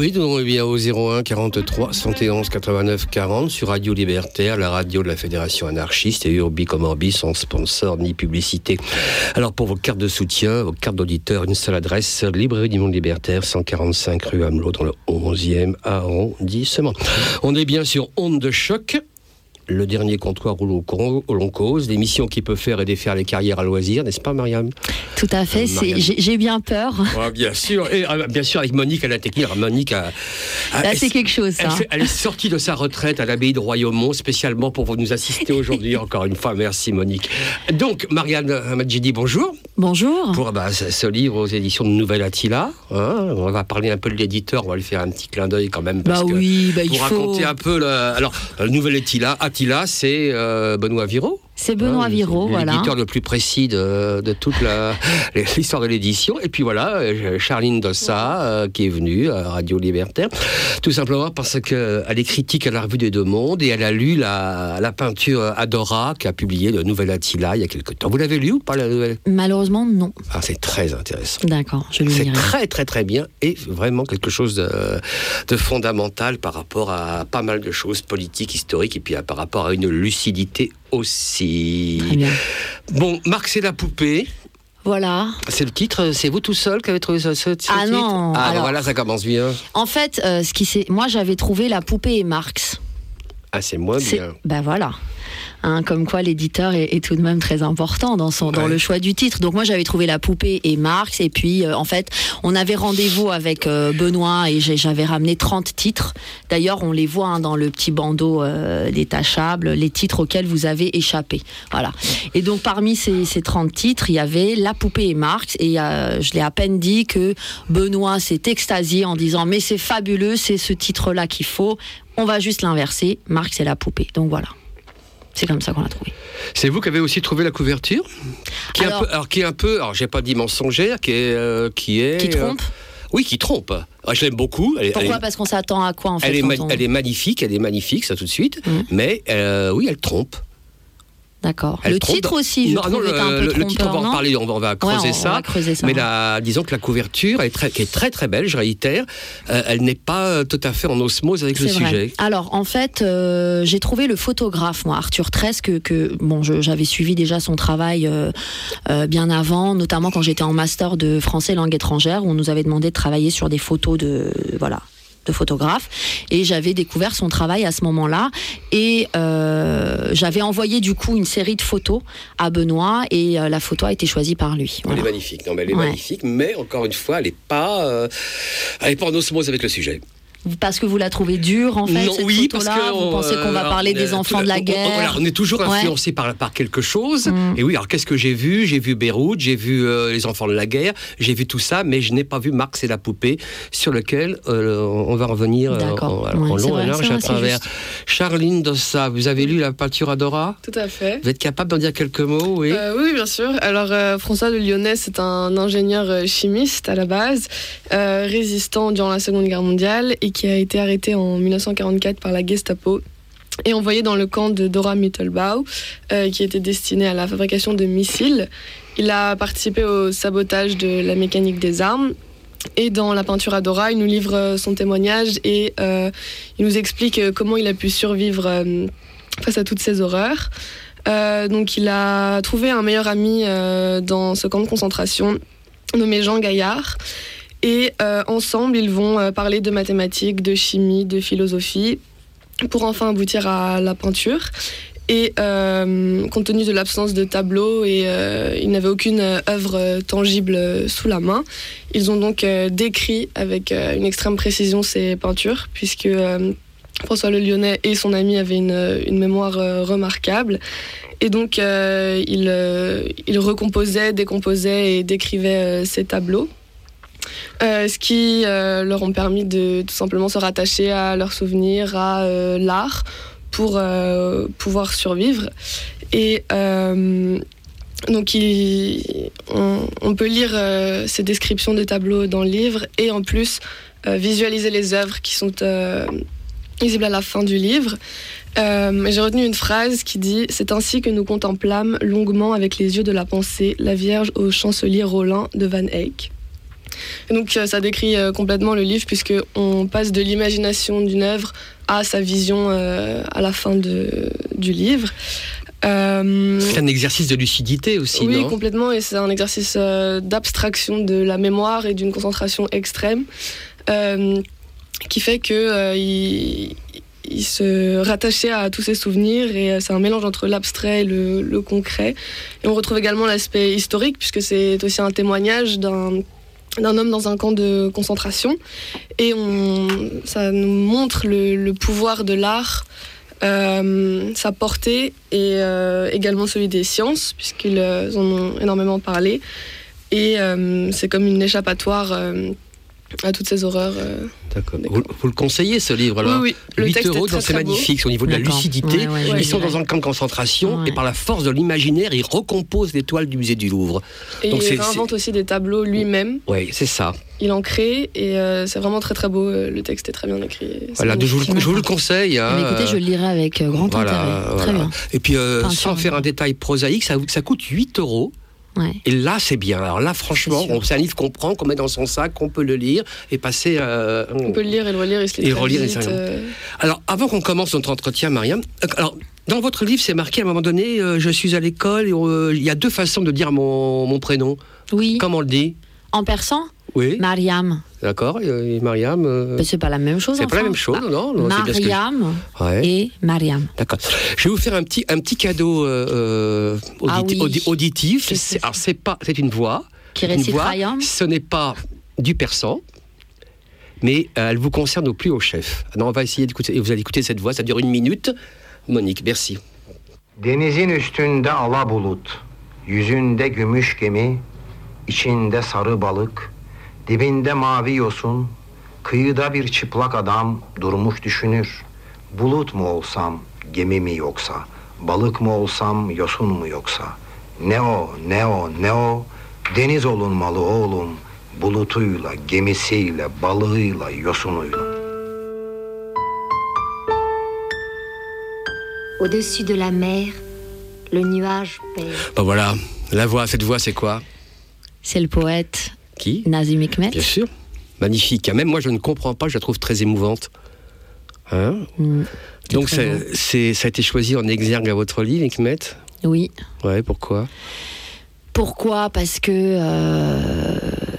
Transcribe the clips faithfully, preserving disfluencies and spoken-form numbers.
oui, nous eh bien au zéro un quarante-trois soixante et onze quatre-vingt-neuf quarante sur Radio Libertaire, la radio de la Fédération anarchiste, et Urbi comme Orbi, sans sponsor ni publicité. Alors pour vos cartes de soutien, vos cartes d'auditeur, une seule adresse, Librairie du Monde Libertaire, cent quarante-cinq rue Amelot, dans le onzième arrondissement. On est bien sur Onde de Choc, le dernier comptoir où l'on, où l'on cause, l'émission qui peut faire et défaire les carrières à loisir, n'est-ce pas, Marianne ? Tout à fait, c'est, j'ai, j'ai bien peur. Ouais, bien sûr, et euh, bien sûr avec Monique à la technique. Monique a, a, Là, elle, c'est quelque chose, ça. Elle, fait, elle est sortie de sa retraite à l'abbaye de Royaumont spécialement pour nous assister aujourd'hui. Encore une fois, merci Monique. Donc, Marianne Majidi, bonjour. Bonjour. Pour bah, ce, ce livre aux éditions de Nouvelle Attila, hein, on va parler un peu de l'éditeur, on va lui faire un petit clin d'œil quand même. Parce bah que oui, bah il pour faut. Pour raconter un peu, le, alors, le Nouvelle Attila, Attila, c'est euh, Benoît Viraud. C'est Benoît hein, Viraud, voilà. L'éditeur le plus précis de, de toute la, l'histoire de l'édition. Et puis voilà, Charline Dossa, euh, qui est venue à Radio Libertaire, tout simplement parce qu'elle est critique à la Revue des Deux Mondes et elle a lu la, la peinture Adora qu'a publiée le Nouvel Attila il y a quelque temps. Vous l'avez lu ou pas, la nouvelle ? Malheureusement, non. Ah, c'est très intéressant. D'accord, je le lirai. C'est très très très bien et vraiment quelque chose de, de fondamental par rapport à pas mal de choses politiques, historiques et puis à, par rapport à une lucidité aussi. Très bien. Bon, Marx et la poupée. Voilà. C'est le titre, c'est vous tout seul qui avez trouvé ce, ce, ce ah titre non, Ah alors, voilà, ça commence bien. En fait, euh, ce qui s'est... moi j'avais trouvé La poupée et Marx. Ah, c'est moins c'est... bien. Ben voilà. Hein, comme quoi l'éditeur est, est tout de même très important dans, son, dans ouais. le choix du titre. Donc moi j'avais trouvé La poupée et Marx, et puis euh, en fait on avait rendez-vous avec euh, Benoît et j'avais ramené trente titres. D'ailleurs on les voit hein, dans le petit bandeau euh, détachable, les titres auxquels vous avez échappé. Voilà. Et donc parmi ces, ces trente titres, il y avait La poupée et Marx, et euh, je l'ai à peine dit que Benoît s'est extasié en disant mais c'est fabuleux, c'est ce titre-là qu'il faut, on va juste l'inverser, Marx et la poupée. Donc voilà. C'est comme ça qu'on l'a trouvé. C'est vous qui avez aussi trouvé la couverture, qui alors, est un peu, alors qui est un peu, alors j'ai pas dit mensongère, qui est, euh, qui est, qui trompe. Euh, oui, qui trompe. Alors, je l'aime beaucoup. Elle, Pourquoi ? Elle est, Parce qu'on s'attend à quoi en fait elle est, ma- on... elle est magnifique, elle est magnifique, ça tout de suite. Mmh. Mais euh, oui, elle trompe. D'accord. Elle le trompe. titre aussi, je non, trouve, non, est un peu le, trompeur, le titre, on va en parler, on va, on va creuser, ouais, on, ça, on va creuser ça. Mais la, disons que la couverture, est très, qui est très très belle, je réitère, euh, elle n'est pas tout à fait en osmose avec C'est le vrai. sujet. Alors, en fait, euh, j'ai trouvé le photographe, moi, Arthur Tresse, que, que bon, je, j'avais suivi déjà son travail euh, euh, bien avant, notamment quand j'étais en master de français langue étrangère, où on nous avait demandé de travailler sur des photos de, voilà, de photographe, et j'avais découvert son travail à ce moment-là, et euh, j'avais envoyé du coup une série de photos à Benoît, et euh, la photo a été choisie par lui. Voilà. Elle est magnifique, non mais elle est ouais. magnifique, mais encore une fois, elle n'est pas, euh, elle est pas en osmose avec le sujet. Parce que vous la trouvez dure, en fait, non, cette oui, photo-là. parce que vous on, pensez qu'on va parler euh, des enfants de la guerre. On, on, on est toujours influencé ouais. par, par quelque chose. Mm. Et oui, alors qu'est-ce que j'ai vu ? J'ai vu Beyrouth, j'ai vu euh, les enfants de la guerre, j'ai vu tout ça, mais je n'ai pas vu Marx et la poupée, sur lequel euh, on va revenir euh, en, ouais, en long et large à travers. Charline Dossa, vous avez lu la peinture Adora ? Tout à fait. Vous êtes capable d'en dire quelques mots ? Oui, euh, oui, bien sûr. Alors, euh, François de Lyonnais, c'est un ingénieur chimiste à la base, euh, résistant durant la Seconde Guerre mondiale, et qui a été arrêté en dix-neuf cent quarante-quatre par la Gestapo et envoyé dans le camp de Dora Mittelbau, euh, qui était destiné à la fabrication de missiles. Il a participé au sabotage de la mécanique des armes. Et dans la peinture Adora, il nous livre son témoignage et euh, il nous explique comment il a pu survivre euh, face à toutes ces horreurs. Euh, donc il a trouvé un meilleur ami euh, dans ce camp de concentration, nommé Jean Gaillard. Et euh, ensemble, ils vont euh, parler de mathématiques, de chimie, de philosophie, pour enfin aboutir à la peinture. Et euh, compte tenu de l'absence de tableau, et euh, ils n'avaient aucune euh, œuvre tangible sous la main, ils ont donc euh, décrit avec euh, une extrême précision ces peintures, puisque euh, François le Lyonnais et son ami avaient une, une mémoire euh, remarquable. Et donc, euh, ils, euh, ils recomposaient, décomposaient et décrivaient euh, ces tableaux. Euh, ce qui euh, leur ont permis de tout simplement se rattacher à leurs souvenirs, à euh, l'art, pour euh, pouvoir survivre. Et euh, donc, il, on, on peut lire euh, ces descriptions de tableaux dans le livre, et en plus euh, visualiser les œuvres qui sont euh, visibles à la fin du livre. Euh, j'ai retenu une phrase qui dit « C'est ainsi que nous contemplâmes longuement avec les yeux de la pensée la Vierge au chancelier Rollin de Van Eyck ». Et donc ça décrit complètement le livre puisqu'on passe de l'imagination d'une œuvre à sa vision euh, à la fin de, du livre. Euh, c'est un exercice de lucidité aussi, oui, non ? Oui, complètement, et c'est un exercice euh, d'abstraction de la mémoire et d'une concentration extrême euh, qui fait qu'il euh, il, il se rattachait à tous ses souvenirs et euh, c'est un mélange entre l'abstrait et le, le concret. Et on retrouve également l'aspect historique puisque c'est aussi un témoignage d'un d'un homme dans un camp de concentration et on, ça nous montre le, le pouvoir de l'art, euh, sa portée et euh, également celui des sciences puisqu'ils en ont énormément parlé et euh, c'est comme une échappatoire euh, à toutes ces horreurs. Euh, D'accord. Vous, vous le conseillez ce livre alors ? Oui, oui. Le huit texte euros, est très, donc c'est très magnifique, c'est au niveau de D'accord. la lucidité. Ouais, ouais, ils ouais, sont ouais. dans un camp de concentration Ouais. et par la force de l'imaginaire, ils recomposent les toiles du musée du Louvre. Et donc il c'est, réinvente c'est... aussi des tableaux lui-même. Oui, c'est ça. Il en crée et euh, c'est vraiment très très beau. Le texte est très bien écrit. Voilà, je vous, je vous le conseille. Hein. Mais écoutez, je le lirai avec grand voilà, intérêt. Voilà. Très bien. Et puis, euh, Peinture, sans faire un détail prosaïque, ça, ça coûte huit euros. Ouais. Et là, c'est bien. Alors là, franchement, c'est, on, c'est un livre qu'on prend, qu'on met dans son sac, qu'on peut le lire et passer. Euh, on peut le lire et le relire, il se lit très relire, vite. Euh... Alors, avant qu'on commence notre entretien, Mariam, alors, dans votre livre, c'est marqué à un moment donné, euh, je suis à l'école, et euh, il y a deux façons de dire mon, mon prénom. Oui. Comment on le dit ? En persan ? Oui. Mariam. D'accord, et Mariam euh... C'est pas la même chose. C'est enfin. pas la même chose, ah, non, non. Mariam je... ouais. et Mariam. D'accord. Je vais vous faire un petit, un petit cadeau euh, audit... ah oui. audi... auditif. C'est, c'est, alors, c'est, pas, c'est une voix. Qui récite Rayam. Ce n'est pas du persan, mais euh, elle vous concerne au plus haut chef. Alors, on va essayer d'écouter. Vous allez écouter cette voix, ça dure une minute. Monique, merci. Denizin üstünde ala bulut, yüzünde gümüş gemi, içinde sarı balık, dibinde mavi yosun, kıyıda bir çıplak adam durmuş düşünür. Bulut mu olsam, gemi mi yoksa, balık mı olsam, yosun mu yoksa? Ne o, ne o, ne o, deniz olunmalı oğlum, bulutuyla, gemisiyle, balığıyla, yosunuyla. Au-dessus de la mer, le nuage pèse. Ben voilà, la voix, cette voix, c'est quoi ? C'est le poète Qui ? Nazim Hikmet. Bien sûr, magnifique. Même moi, je ne comprends pas, je la trouve très émouvante. Hein ? Mmh, c'est Donc, c'est, c'est, ça a été choisi en exergue à votre livre, Hikmet ? Oui. Ouais, pourquoi ? Pourquoi ? Parce que... Euh...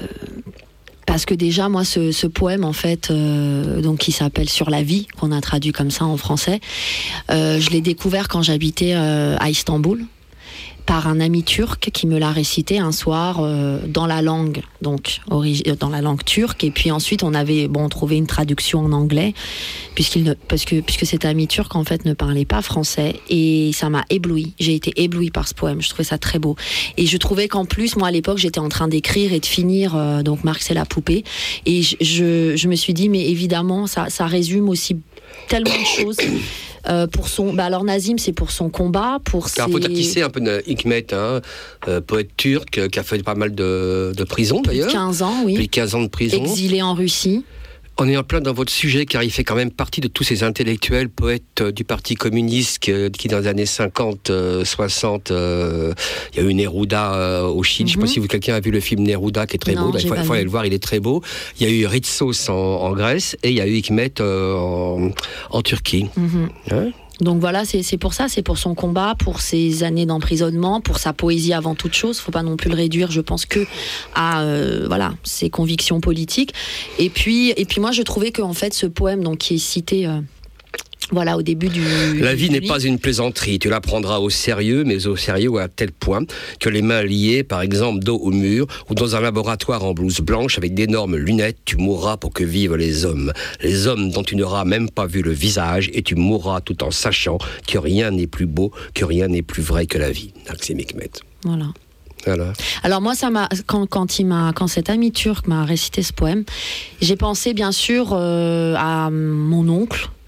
Parce que déjà, moi, ce, ce poème, en fait, euh, donc qui s'appelle Sur la vie, qu'on a traduit comme ça en français, euh, je l'ai découvert quand j'habitais euh, à Istanbul, par un ami turc qui me l'a récité un soir euh, dans la langue, donc origi- dans la langue turque. Et puis ensuite, on avait bon trouvé une traduction en anglais, puisqu'il ne, parce que puisque cet ami turc en fait ne parlait pas français, et ça m'a ébloui. J'ai été éblouie par ce poème. Je trouvais ça très beau. Et je trouvais qu'en plus, moi à l'époque, j'étais en train d'écrire et de finir euh, donc Marx et la poupée. Et je, je, je me suis dit, mais évidemment, ça, ça résume aussi tellement de choses. Euh, pour son, bah alors Nazim, c'est pour son combat, pour ses... Alors, faut tisser un peu de Hikmet, hein, euh, poète turc, euh, qui a fait pas mal de, de prison d'ailleurs. quinze ans, oui. Plus de quinze ans de prison. Exilé en Russie. On est en plein dans votre sujet, car il fait quand même partie de tous ces intellectuels, poètes euh, du Parti communiste, qui, qui dans les années cinquante, soixante, euh, il y a eu Neruda euh, au Chili. Mm-hmm. Je ne sais pas si vous, quelqu'un a vu le film Neruda, qui est très non, beau. Il faut, faut aller le voir, il est très beau. Il y a eu Ritsos en, en Grèce, et il y a eu Hikmet euh, en, en Turquie. Mm-hmm. Hein? Donc voilà, c'est, c'est pour ça, c'est pour son combat, pour ses années d'emprisonnement, pour sa poésie avant toute chose. Faut pas non plus le réduire, je pense, que à euh, voilà ses convictions politiques. Et puis, et puis moi, je trouvais que en fait, ce poème, donc qui est cité. Euh, Voilà, au début du... La vie du n'est livre. pas une plaisanterie, tu la prendras au sérieux, mais au sérieux à tel point que les mains liées, par exemple, dos au mur, ou dans un laboratoire en blouse blanche avec d'énormes lunettes, tu mourras pour que vivent les hommes. Les hommes dont tu n'auras même pas vu le visage, et tu mourras tout en sachant que rien n'est plus beau, que rien n'est plus vrai que la vie. Maxime Hikmet. Voilà. Voilà. Alors moi, ça m'a quand, quand il m'a quand cet ami turc m'a récité ce poème, j'ai pensé bien sûr euh, à mon oncle.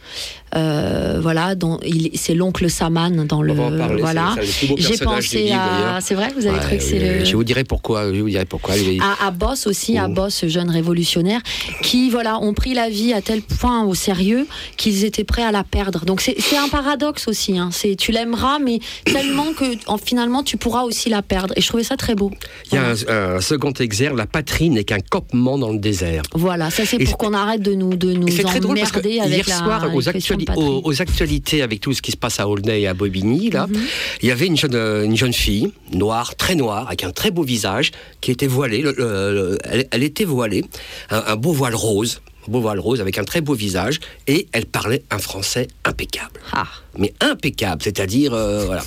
Euh, voilà, dont il, c'est l'oncle Saman dans le. On va en parler, voilà. c'est, c'est le plus beau J'ai personnage pensé du livre, à. d'ailleurs. C'est vrai, vous avez Ouais, trouvé que c'est oui, le. Je vous dirai pourquoi. Je vous dirai pourquoi. À, à Boss aussi, à Boss, jeune révolutionnaire, qui voilà ont pris la vie à tel point au sérieux qu'ils étaient prêts à la perdre. Donc c'est, c'est un paradoxe aussi. Hein. C'est tu l'aimeras, mais tellement que en, finalement tu pourras aussi la perdre. Et je trouvais ça très beau. Il y a Voilà. un, un second exergue, la patrie n'est qu'un campement dans le désert. Voilà, ça c'est Et pour c'est- qu'on arrête de nous de nous Et c'est très drôle parce que emmerder avec hier la soir, aux, la question de actuali- patrie. aux, aux actualités, avec tout ce qui se passe à Aulnay et à Bobigny, là, Mhm. il y avait une jeune, euh, une jeune fille, noire, très noire, avec un très beau visage, qui était voilée. Le- le- le- elle, elle était voilée, un, un beau voile rose, un beau voile rose avec un très beau visage, et elle parlait un français impeccable. Ah. Mais impeccable, c'est-à-dire, euh, voilà.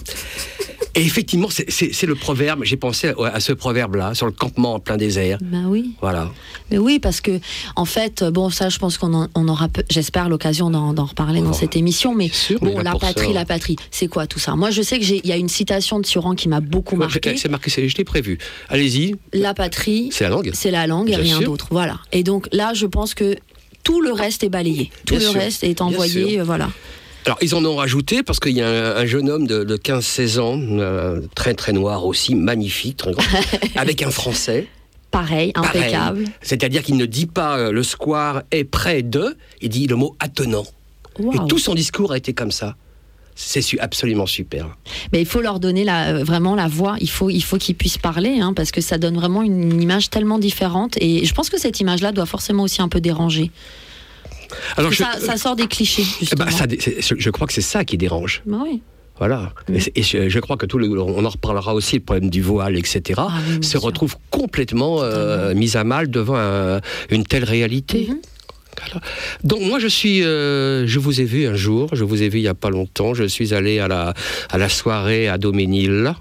Et effectivement, c'est, c'est, c'est le proverbe, j'ai pensé à, à ce proverbe-là, sur le campement en plein désert. Ben oui. Voilà. Mais oui, parce que en fait, bon, ça, je pense qu'on en- on aura, peu- j'espère, l'occasion d'en, d'en reparler dans Oh, cette émission. Mais sûr, on est bon, là la pour patrie, ça. la patrie, c'est quoi tout ça? Moi, je sais que j'ai, il y a une citation de Sioran qui m'a beaucoup Ouais, marqué. c'est marqué, c'est, je l'ai prévu. Allez-y, La patrie, c'est la langue. c'est la langue et Bien rien sûr. d'autre. Voilà. Et donc là, je pense que tout le reste est balayé. Tout Bien le sûr. reste est Bien envoyé, sûr. euh, voilà. Alors, ils en ont rajouté parce qu'il y a un, un jeune homme de, de quinze seize ans, euh, très très noir aussi, magnifique, très grand, avec un français. Pareil, pareil. impeccable. C'est-à-dire qu'il ne dit pas euh, le square est près de, il dit le mot attenant. Waouh. Et tout son discours a été comme ça. C'est su- absolument super. Mais il faut leur donner la, euh, vraiment la voix. Il faut, il faut qu'ils puissent parler, hein, parce que ça donne vraiment une image tellement différente. Et je pense que cette image-là doit forcément aussi un peu déranger. Alors, Parce que je, ça, ça sort des clichés, eh justement. ben, ça dé- c'est- je crois que c'est ça qui dérange. Bah oui. Voilà. Mm. Et, c'est- et je, je crois que tout le, on en reparlera aussi, le problème du voile, et cetera, Ah oui, bien se sûr. retrouve complètement euh, mis à mal devant un- une telle réalité. Mhm. Voilà. Donc moi je suis, euh, je vous ai vu un jour, je vous ai vu il y a pas longtemps, je suis allé à la à la soirée à Doménil.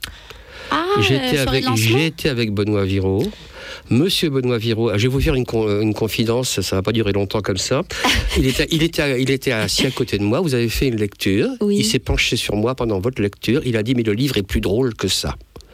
Ah, J'étais euh, soirée avec de lancement. j'étais avec Benoît Viraud. Monsieur Benoît Viraud, je vais vous faire une, con- une confidence, ça va pas durer longtemps comme ça. Il était, il, était, il était assis à côté de moi, vous avez fait une lecture, Oui. il s'est penché sur moi pendant votre lecture, il a dit mais le livre est plus drôle que ça.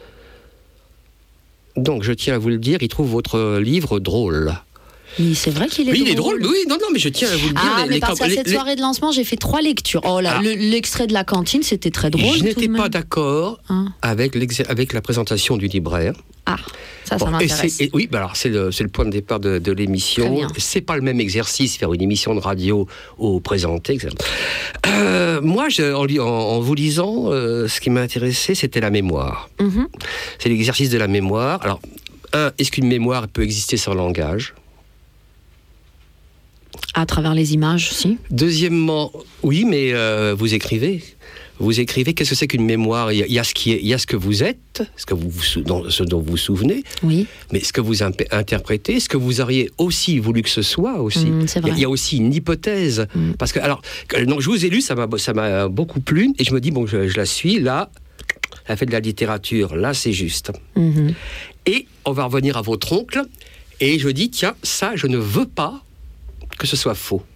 Donc je tiens à vous le dire, il trouve votre livre drôle. Mais c'est vrai qu'il est Oui, drôle. il est drôle, oui, non, non, mais je tiens à vous le dire. Ah, les- mais les parce qu'à camp- cette les- soirée de lancement, j'ai fait trois lectures. Oh là, Ah. le- l'extrait de la cantine, c'était très drôle. Je tout n'étais de pas même. d'accord Hein. avec, l'ex- avec la présentation du libraire. Ah, ça, ça Bon, et m'intéresse. c'est- et oui, bah alors c'est le, c'est le point de départ de, de Très l'émission. bien. C'est pas le même exercice faire une émission de radio ou présenter, et cetera. Euh, moi, je, en, li- en- en vous lisant, euh, ce qui m'a intéressé, c'était la mémoire. Mhm. C'est l'exercice de la mémoire. Alors, un, est-ce qu'une mémoire peut exister sans langage ? À travers les images, si. Deuxièmement, oui, mais euh, vous écrivez. Vous écrivez, qu'est-ce que c'est qu'une mémoire ? Il y a, il y a ce qui est, il y a ce que vous êtes, ce, que vous, vous sou- dont, ce dont vous vous souvenez, Oui. mais ce que vous imp- interprétez, ce que vous auriez aussi voulu que ce soit aussi. Mm, c'est Il y a- vrai. il y a aussi une hypothèse. Mm. Parce que, alors, que- donc, je vous ai lu, ça m'a, ça m'a beaucoup plu, et je me dis, bon, je, je la suis, là, elle fait de la littérature, là, c'est juste. Mhm. Et on va revenir à votre oncle, et je dis, tiens, ça, je ne veux pas que ce soit faux.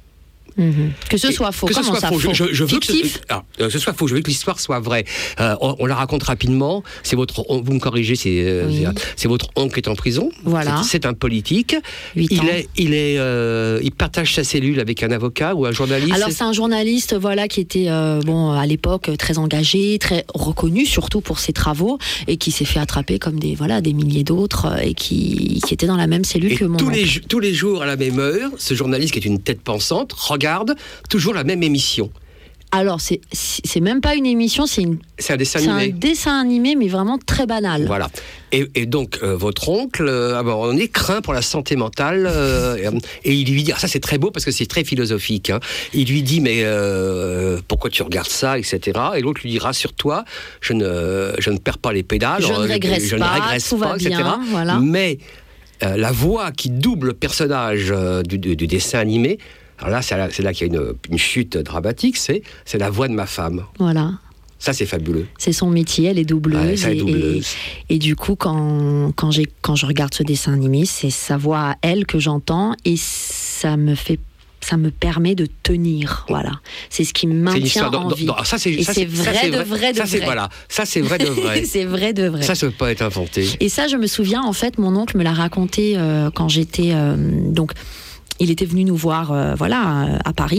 Mhm. Que ce Et soit faux. Que ce Comment soit ça, faux. faux Je, je- je veux que, Fictif ce- ah, euh, que ce soit faux. Je veux que l'histoire soit vraie. Euh, on, on la raconte rapidement. C'est votre, on- vous me corrigez, c'est, euh, Oui. c'est- c'est votre oncle qui est en prison. Voilà. C'est, c'est un politique. Huit Il ans. est, il est, euh, il partage sa cellule avec un avocat ou un journaliste. Alors c'est un journaliste, voilà, qui était euh, bon à l'époque très engagé, très reconnu surtout pour ses travaux et qui s'est fait attraper comme des voilà des milliers d'autres euh, et qui, qui était dans la même cellule Et que mon tous oncle. les, tous les jours à la même heure, ce journaliste qui est une tête pensante regarde toujours la même émission. Alors c'est c'est même pas une émission, c'est une C'est un dessin c'est un animé. dessin animé mais vraiment très banal. Voilà. Et, et donc, euh, votre oncle, euh, ah ben, on est craint pour la santé mentale, euh, et, et il lui dit, ah, ça c'est très beau parce que c'est très philosophique, hein. Il lui dit, mais euh, pourquoi tu regardes ça, et cetera. Et l'autre lui dit, rassure-toi, je ne, je ne perds pas les pédales, Je ne euh, régresse je pas, ne régresse tout va pas, et cetera. bien, voilà. Mais euh, la voix qui double le personnage euh, du, du- du dessin animé, alors là, c'est là, c'est là qu'il y a une, une chute dramatique, c'est, c'est la voix de ma femme. Voilà. Ça, c'est fabuleux. C'est son métier, elle est doubleuse. Ouais, ça, elle est et, doubleuse. et- et du coup, quand, quand, j'ai, quand je regarde ce dessin animé, c'est sa voix à elle que j'entends et ça me fait, ça me permet de tenir. Voilà. C'est ce qui me C'est une maintient histoire dans- en dans- vie. dans- ça, c'est, Et ça, c'est ça, vrai c'est de vrai de ça, c'est, vrai. voilà. Ça, c'est vrai de vrai. C'est vrai de vrai. Ça, ça ne peut pas être inventé. Et ça, je me souviens, en fait, mon oncle me l'a raconté euh, quand j'étais. euh, donc, il était venu nous voir, euh, voilà, à Paris.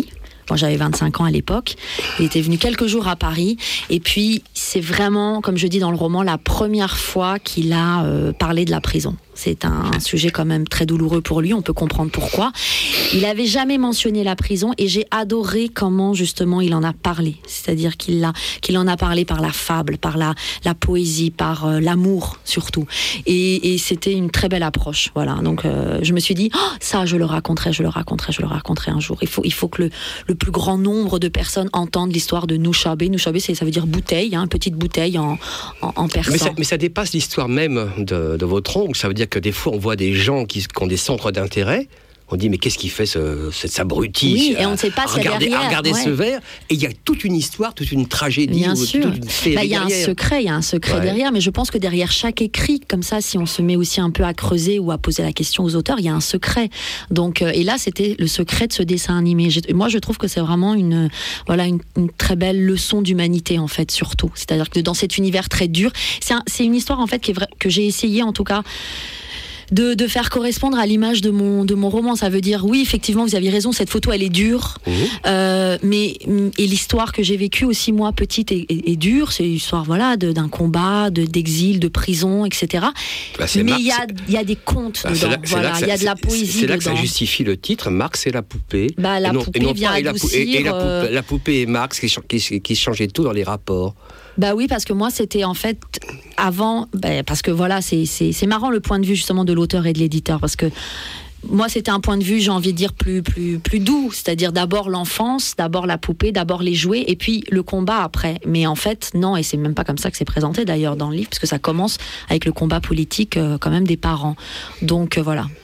Moi, j'avais vingt-cinq ans à l'époque. Il était venu quelques jours à Paris. Et puis, c'est vraiment, comme je dis dans le roman, la première fois qu'il a euh, parlé de la prison. C'est un sujet quand même très douloureux pour lui, on peut comprendre pourquoi. Il n'avait jamais mentionné la prison et j'ai adoré comment justement il en a parlé. C'est-à-dire qu'il, l'a, qu'il en a parlé par la fable, par la, la poésie, par euh, l'amour surtout. Et, et c'était une très belle approche. Voilà. Donc euh, je me suis dit, oh, ça je le raconterai, je le raconterai, je le raconterai un jour. Il faut, il faut que le, le plus grand nombre de personnes entendent l'histoire de Nouchabé. Nouchabé, c'est, ça veut dire bouteille, hein, petite bouteille en, en, en persan. Mais ça, mais ça dépasse l'histoire même de, de votre oncle. Ça veut dire que des fois on voit des gens qui, qui ont des centres d'intérêt. On dit mais qu'est-ce qu'il fait ce, cet abruti oui, et on ne sait pas s'il y a derrière. À regarder ouais. ce verre. Et il y a toute une histoire, toute une tragédie. Bien ou, sûr. Toute une féerie bah, il y a derrière. un secret, il y a un secret ouais. derrière. Mais je pense que derrière chaque écrit, comme ça, si on se met aussi un peu à creuser ou à poser la question aux auteurs, il y a un secret. Donc, euh, et là, c'était le secret de ce dessin animé. J'ai, moi, je trouve que c'est vraiment une, voilà, une, une très belle leçon d'humanité en fait, surtout. C'est-à-dire que dans cet univers très dur, c'est, un, c'est une histoire en fait qui est vra- que j'ai essayé en tout cas. De, de faire correspondre à l'image de mon, de mon roman. Ça veut dire, oui, effectivement, vous aviez raison, cette photo, elle est dure. Mmh. Euh, mais, et l'histoire que j'ai vécue aussi, moi, petite, est, est, est dure. C'est l'histoire, voilà, de, d'un combat, de, d'exil, de prison, et cetera. Bah, mais il y a, y a des contes bah, dedans. Là, voilà, il y a de la poésie c'est, c'est là dedans. Que ça justifie le titre. Marx et la poupée. Bah, la et non, poupée et non vient pas, adoucir... Et la, et la, euh... poupée, la poupée et Marx qui, qui, qui changeaient tout dans les rapports. Bah oui, parce que moi, c'était en fait avant, bah, parce que voilà, c'est, c'est, c'est marrant le point de vue justement de l'auteur et de l'éditeur, parce que moi, c'était un point de vue, j'ai envie de dire, plus, plus, plus doux, c'est-à-dire d'abord l'enfance, d'abord la poupée, d'abord les jouets, et puis le combat après. Mais en fait, non, et c'est même pas comme ça que c'est présenté d'ailleurs dans le livre, parce que ça commence avec le combat politique euh, quand même des parents. Donc euh, voilà.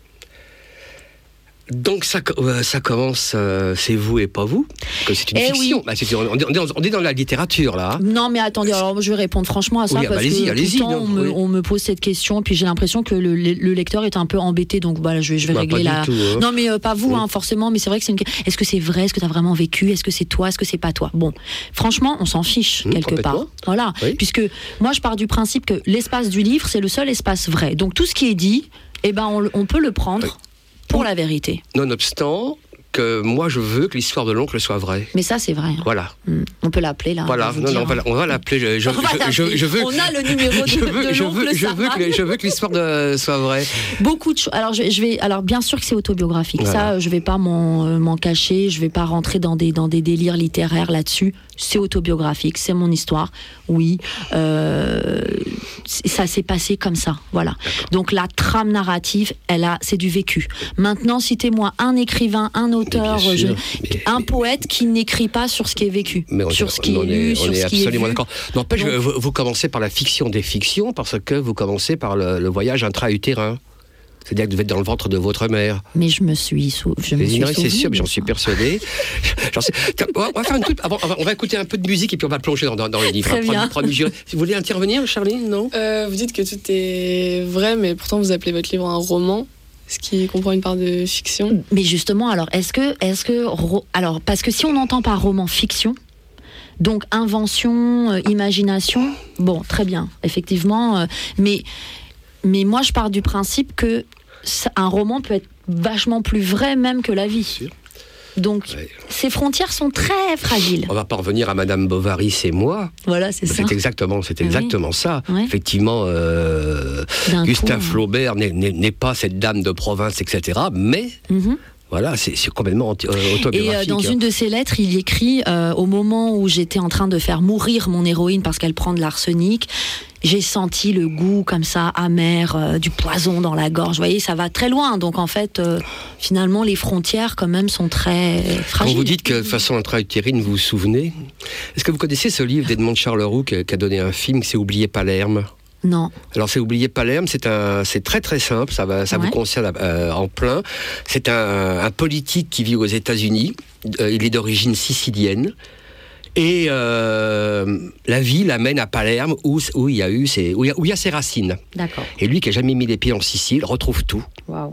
Donc ça, euh, ça commence, euh, c'est vous et pas vous, que c'est une eh fiction. Oui. Bah, c'est, on, on, est, on est dans la littérature là. Non mais attendez, alors je vais répondre franchement à ça oui, parce allez-y, que allez-y, tout le temps on, oui. me, on me pose cette question, puis j'ai l'impression que le, le lecteur est un peu embêté, donc voilà, je vais, je vais bah, régler la. Tout, hein. Non mais euh, pas vous, oui. hein, forcément, mais c'est vrai que c'est une. Est-ce que c'est vrai, est-ce que t'as vraiment vécu, est-ce que c'est toi, est-ce que c'est pas toi. Bon, franchement, on s'en fiche mmh, quelque part. Voilà, oui. Puisque moi je pars du principe que l'espace du livre c'est le seul espace vrai, donc tout ce qui est dit, eh ben on, on peut le prendre. Oui. Pour la vérité. Nonobstant que moi je veux que l'histoire de l'oncle soit vraie. Mais ça c'est vrai. Voilà. Mmh. On peut l'appeler là. Voilà. Non, non, on, va, on va l'appeler. Je, je, on, va je, je, je veux. On a le numéro de, je veux, de je l'oncle. Veux, je, veux que, je veux que l'histoire de, soit vraie. Beaucoup de choses. Alors je, je vais. Alors bien sûr que c'est autobiographique. Voilà. Ça je vais pas m'en, euh, m'en cacher. Je vais pas rentrer dans des dans des délires littéraires là-dessus. C'est autobiographique. C'est mon histoire. Oui. Euh, ça s'est passé comme ça. Voilà. D'accord. Donc la trame narrative, elle a, c'est du vécu. Maintenant, citez-moi un écrivain, un auteur, sûr, je, mais, un poète qui n'écrit pas sur ce qui est vécu, mais sur ce qui est lu, sur ce qui est vu. D'accord. N'empêche, Donc, vous, vous commencez par la fiction des fictions parce que vous commencez par le, le voyage intra-utérin. C'est-à-dire que vous êtes dans le ventre de votre mère. Mais je me suis, sou... je me suis non, c'est sûr, mais j'en suis persuadé. j'en sais... on, va, on va faire une toute... Avant, on, va, on va écouter un peu de musique et puis on va plonger dans, dans, dans les livres. Très bien. Premier, premier... Vous voulez intervenir, Charline, non euh, Vous dites que tout est vrai, mais pourtant vous appelez votre livre un roman, ce qui comprend une part de fiction. Mais justement, alors, est-ce que... Est-ce que alors, parce que si on entend par roman fiction, donc invention, euh, imagination, bon, très bien, effectivement, euh, mais, mais moi je pars du principe que un roman peut être vachement plus vrai même que la vie. Donc, ouais. Ces frontières sont très fragiles. On va pas revenir à Madame Bovary, c'est moi. Voilà, c'est c'est ça. Exactement, c'est exactement oui. ça. Ouais. Effectivement, euh, Gustave coup, Flaubert n'est, n'est, n'est pas cette dame de province, et cetera. Mais... Mm-hmm. Voilà, c'est, c'est complètement anti- euh, autobiographique. Et euh, dans une de ses lettres, il écrit euh, au moment où j'étais en train de faire mourir mon héroïne parce qu'elle prend de l'arsenic, j'ai senti le goût comme ça amer euh, du poison dans la gorge. Vous voyez, ça va très loin. Donc en fait, euh, finalement, les frontières quand même sont très fragiles. Quand vous dites que de façon intra-utérine, vous vous souvenez, est-ce que vous connaissez ce livre d'Edmond de Charleroux qui a, qui a donné un film, c'est Oublier Palerme? Non. Alors c'est Oublier Palerme, c'est un, c'est très très simple, ça va, ça ouais. vous concerne euh, en plein. C'est un, un politique qui vit aux États-Unis. Euh, il est d'origine sicilienne. Et euh, la vie l'amène à Palerme où, où il y a eu ses, où il y a, où il y a ses racines. D'accord. Et lui qui n'a jamais mis les pieds en Sicile retrouve tout. Waouh.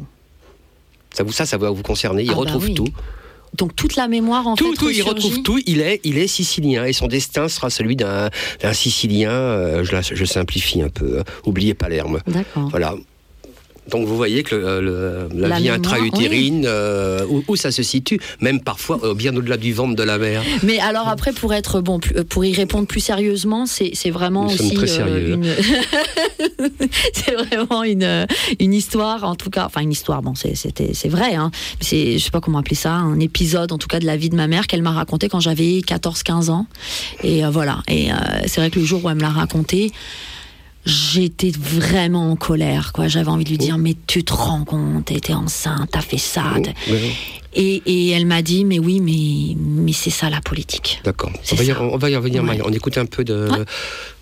Ça vous ça ça va vous concerner. Il ah retrouve bah oui. tout. Donc toute la mémoire en tout, fait tout, il retrouve tout. Il est, il est sicilien et son destin sera celui d'un, d'un Sicilien. Euh, je, je simplifie un peu. Euh, oubliez Palerme. D'accord. Voilà. Donc vous voyez que le, le, la, La vie mémoire, intra-utérine, oui. euh, où, où ça se situe, même parfois euh, bien au-delà du ventre de la mère. Mais alors après, pour être bon, pour y répondre plus sérieusement, c'est, c'est vraiment Nous aussi sommes très sérieux, euh, une, c'est vraiment une une histoire, en tout cas, enfin une histoire. Bon, c'est c'était c'est vrai, hein. C'est, je sais pas comment appeler ça, un épisode en tout cas de la vie de ma mère qu'elle m'a raconté quand j'avais quatorze quinze ans. Et euh, voilà. Et euh, c'est vrai que le jour où elle me l'a raconté, j'étais vraiment en colère, quoi. J'avais envie de lui dire, mais tu te rends compte, t'étais enceinte, t'as fait ça. Oh, mais... et, et elle m'a dit, mais oui, mais, mais c'est ça la politique. D'accord. C'est on, va y, ça. on va y revenir, Ouais. Maria. On écoute un peu de... Ouais.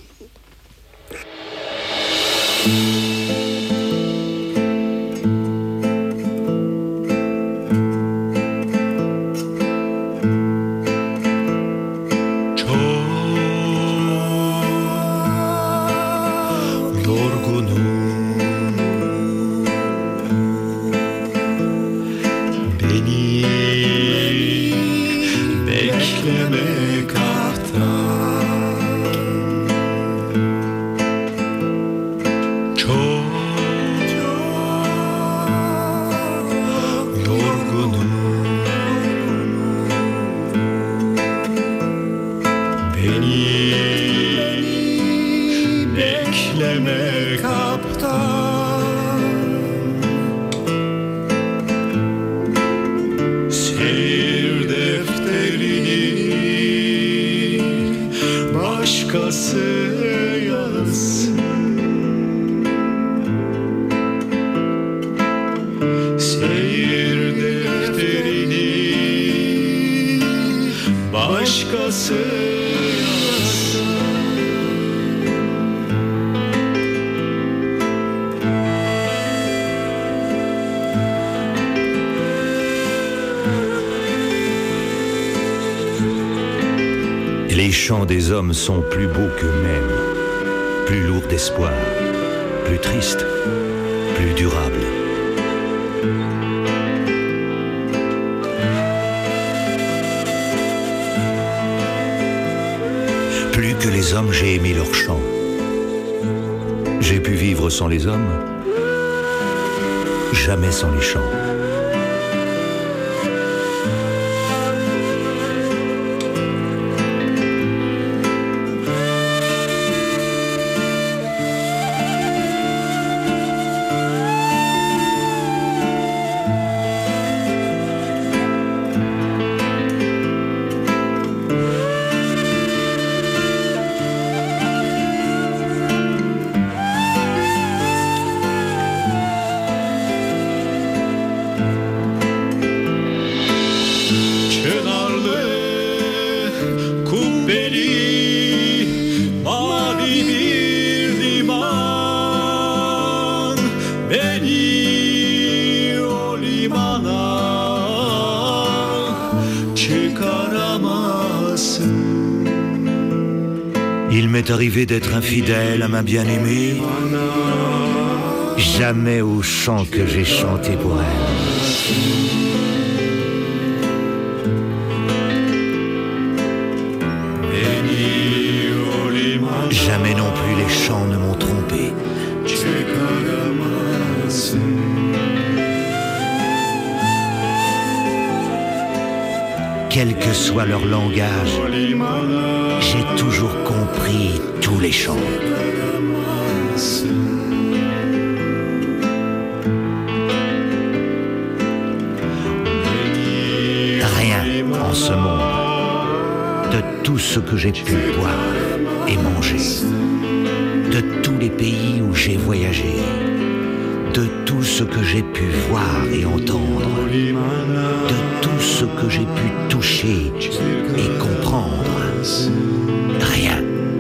Les chants des hommes sont plus beaux qu'eux-mêmes, plus lourds d'espoir, plus tristes, plus durables. Plus que les hommes, j'ai aimé leurs chants. J'ai pu vivre sans les hommes, jamais sans les chants. Il m'est arrivé d'être infidèle à ma bien-aimée, jamais au chant que j'ai chanté pour elle. Jamais non plus les chants ne m'ont trompé. Quel que soit leur langage, j'ai toujours compris tous les chants. Rien en ce monde, de tout ce que j'ai pu boire et manger, de tous les pays où j'ai voyagé, de tout ce que j'ai pu voir et entendre, de tout ce que j'ai pu toucher et comprendre. Rien,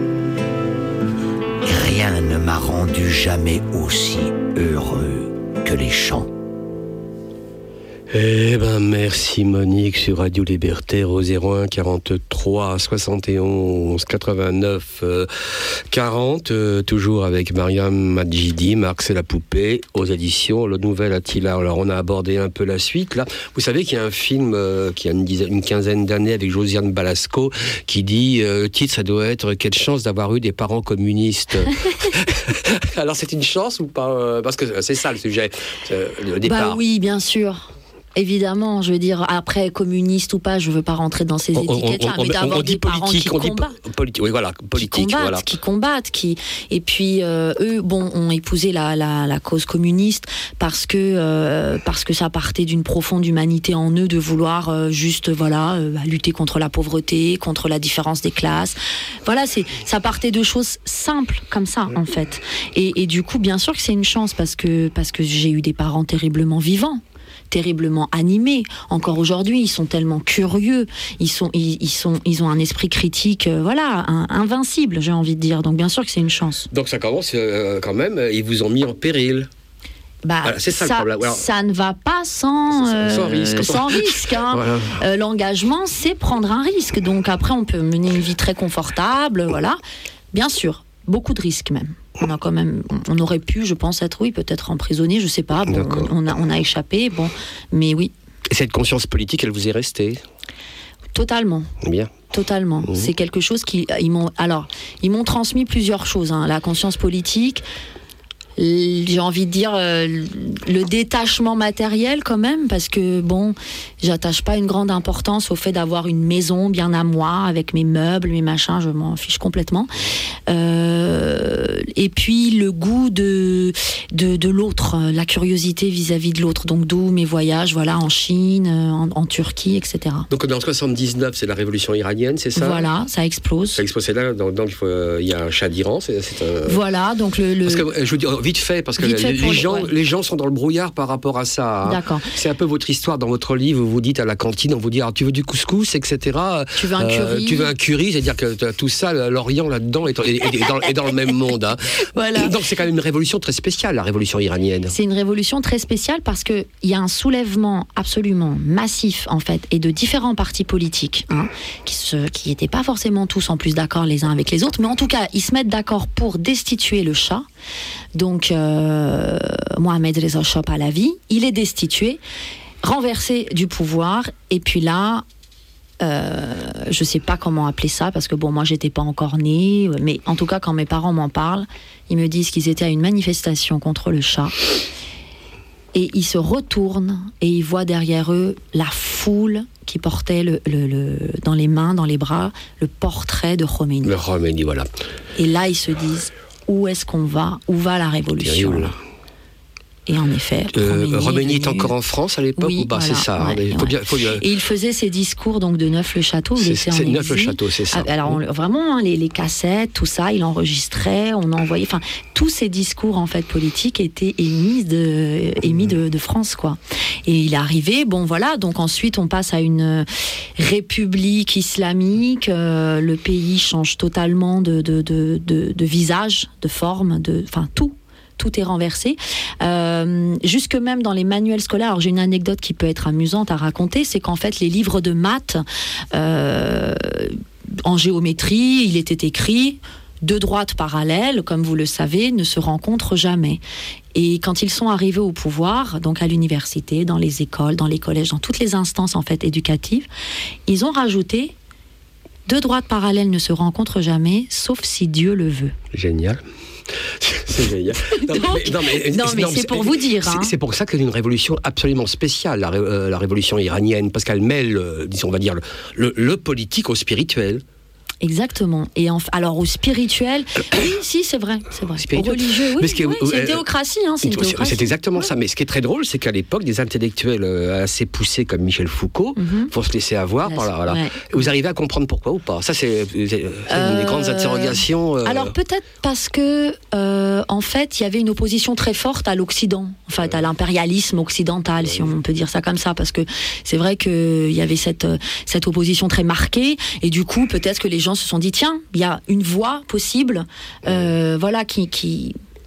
rien ne m'a rendu jamais aussi heureux que les chants. Eh ben merci Monique sur Radio Libertaire au zéro un quarante-trois soixante et onze quatre-vingt-neuf quarante, euh, toujours avec Mariam Madjidi, Marx et la poupée, aux éditions Le Nouvel Attila. Alors on a abordé un peu la suite là. Vous savez qu'il y a un film euh, qui a une, dizaine, une quinzaine d'années avec Josiane Balasco qui dit euh, le titre ça doit être quelle chance d'avoir eu des parents communistes. Alors c'est une chance ou pas? Parce que c'est ça le sujet, le départ. Bah oui, bien sûr. Évidemment, je veux dire, après, communiste ou pas, je ne veux pas rentrer dans ces étiquettes-là, mais d'avoir on des parents qui combattent. Politique, oui, voilà, politique, qui combattent, voilà. qui combattent, qui... Et puis, euh, eux, bon, ont épousé la, la, la cause communiste parce que, euh, parce que ça partait d'une profonde humanité en eux de vouloir euh, juste, voilà, euh, lutter contre la pauvreté, contre la différence des classes. Voilà, c'est, ça partait de choses simples, comme ça, en fait. Et, et du coup, bien sûr que c'est une chance parce que, parce que j'ai eu des parents terriblement vivants. Terriblement animés. Encore aujourd'hui, ils sont tellement curieux. Ils sont, ils, ils sont, ils ont un esprit critique, euh, voilà, un, invincible, j'ai envie de dire. Donc bien sûr que c'est une chance. Donc ça commence euh, quand même. Ils vous ont mis en péril. Bah, voilà, c'est ça, ça, le problème. Alors, ça ne va pas sans, euh, sans risque. Sans risque hein. Voilà. euh, l'engagement, c'est prendre un risque. Donc après, on peut mener une vie très confortable, voilà. Bien sûr, beaucoup de risques même. On a quand même, on aurait pu, je pense, être, oui, peut-être emprisonné, je sais pas. Bon, on, on, a, on a échappé, bon, mais oui. Et cette conscience politique, elle vous est restée ? Totalement. Bien. Totalement. Mmh. C'est quelque chose qui, ils m'ont, alors, ils m'ont transmis plusieurs choses. Hein. La conscience politique. J'ai envie de dire euh, le détachement matériel quand même, parce que bon, j'attache pas une grande importance au fait d'avoir une maison bien à moi avec mes meubles, mes machins, je m'en fiche complètement. Euh, et puis le goût de, de de l'autre, la curiosité vis-à-vis de l'autre. Donc d'où mes voyages, voilà, en Chine, en, en Turquie, et cetera. Donc en soixante-dix-neuf, c'est la révolution iranienne, c'est ça ? Voilà, ça explose. Ça explose. C'est là, donc, donc il faut, il y a un Shah d'Iran. C'est, c'est un... Voilà, donc le. le... Parce que je vous dis vite fait, parce que les, fait les gens, ouais. les gens sont dans le brouillard par rapport à ça. Hein. D'accord. C'est un peu votre histoire dans votre livre. Vous vous dites à la cantine, on vous dit, alors, tu veux du couscous, et cetera. Tu veux un curry. Euh, tu veux un curry, c'est-à-dire que tout ça, l'Orient là-dedans est, est, est, dans, est dans le même monde. Hein. Voilà. Donc c'est quand même une révolution très spéciale, la révolution iranienne. C'est une révolution très spéciale parce qu'il y a un soulèvement absolument massif, en fait, et de différents partis politiques, hein, qui se, qui n'étaient pas forcément tous en plus d'accord les uns avec les autres, mais en tout cas, ils se mettent d'accord pour destituer le Shah. Donc, euh, Mohamed Reza Shah Pahlavi, il est destitué, renversé du pouvoir, et puis là, euh, je sais pas comment appeler ça, parce que bon, moi j'étais pas encore née, mais en tout cas, quand mes parents m'en parlent, ils me disent qu'ils étaient à une manifestation contre le Shah, et ils se retournent, et ils voient derrière eux la foule qui portait le, le, le, dans les mains, dans les bras, le portrait de Khomeini. Le Khomeini, voilà. Et là, ils se disent... Où est-ce qu'on va ? Où va la révolution ? Et en effet, euh, Khomeini est, est encore en France à l'époque, oui, ou pas, voilà, c'est ça. Ouais, hein, il faut ouais. bien, faut bien... Et il faisait ses discours donc de Neuf-le-Château. C'est, c'est c'est Neuf-le-Château, c'est ça. Alors on, vraiment, hein, les, les cassettes, tout ça, il enregistrait, on envoyait. Enfin, tous ces discours en fait politiques étaient émis de, émis de, de France, quoi. Et il est arrivé. Bon, voilà. Donc ensuite, on passe à une république islamique. Euh, le pays change totalement de, de, de, de, de visage, de forme, de, enfin tout. Tout est renversé. Euh, jusque même dans les manuels scolaires, alors j'ai une anecdote qui peut être amusante à raconter, c'est qu'en fait les livres de maths euh, en géométrie, il était écrit deux droites parallèles, comme vous le savez, ne se rencontrent jamais. Et quand ils sont arrivés au pouvoir, donc à l'université, dans les écoles, dans les collèges, dans toutes les instances en fait éducatives, ils ont rajouté deux droites parallèles ne se rencontrent jamais, sauf si Dieu le veut. Génial. C'est génial. Non, Donc, mais, non, mais, non, mais non, c'est, c'est pour vous dire. Hein. C'est, c'est pour ça que c'est une révolution absolument spéciale, la, euh, la révolution iranienne, parce qu'elle mêle, euh, disons, on va dire, le, le, le politique au spirituel. Exactement. Et en, alors au spirituel, oui, si, c'est vrai, c'est vrai. Au religieux, oui, que, oui c'est une théocratie, hein, c'est une théocratie. C'est exactement ouais. ça. Mais ce qui est très drôle, c'est qu'à l'époque, des intellectuels assez poussés comme Michel Foucault mm-hmm. vont se laisser avoir. Là, par là, voilà. Ouais. Vous arrivez à comprendre pourquoi ou pas ? Ça, c'est, c'est euh, une des grandes interrogations. Euh... Alors peut-être parce que, euh, en fait, il y avait une opposition très forte à l'Occident, en fait, à l'impérialisme occidental, si on peut dire ça comme ça, parce que c'est vrai qu'il y avait cette cette opposition très marquée, et du coup, peut-être que les gens se sont dit tiens, il y a une voie possible, euh, voilà, qui, qui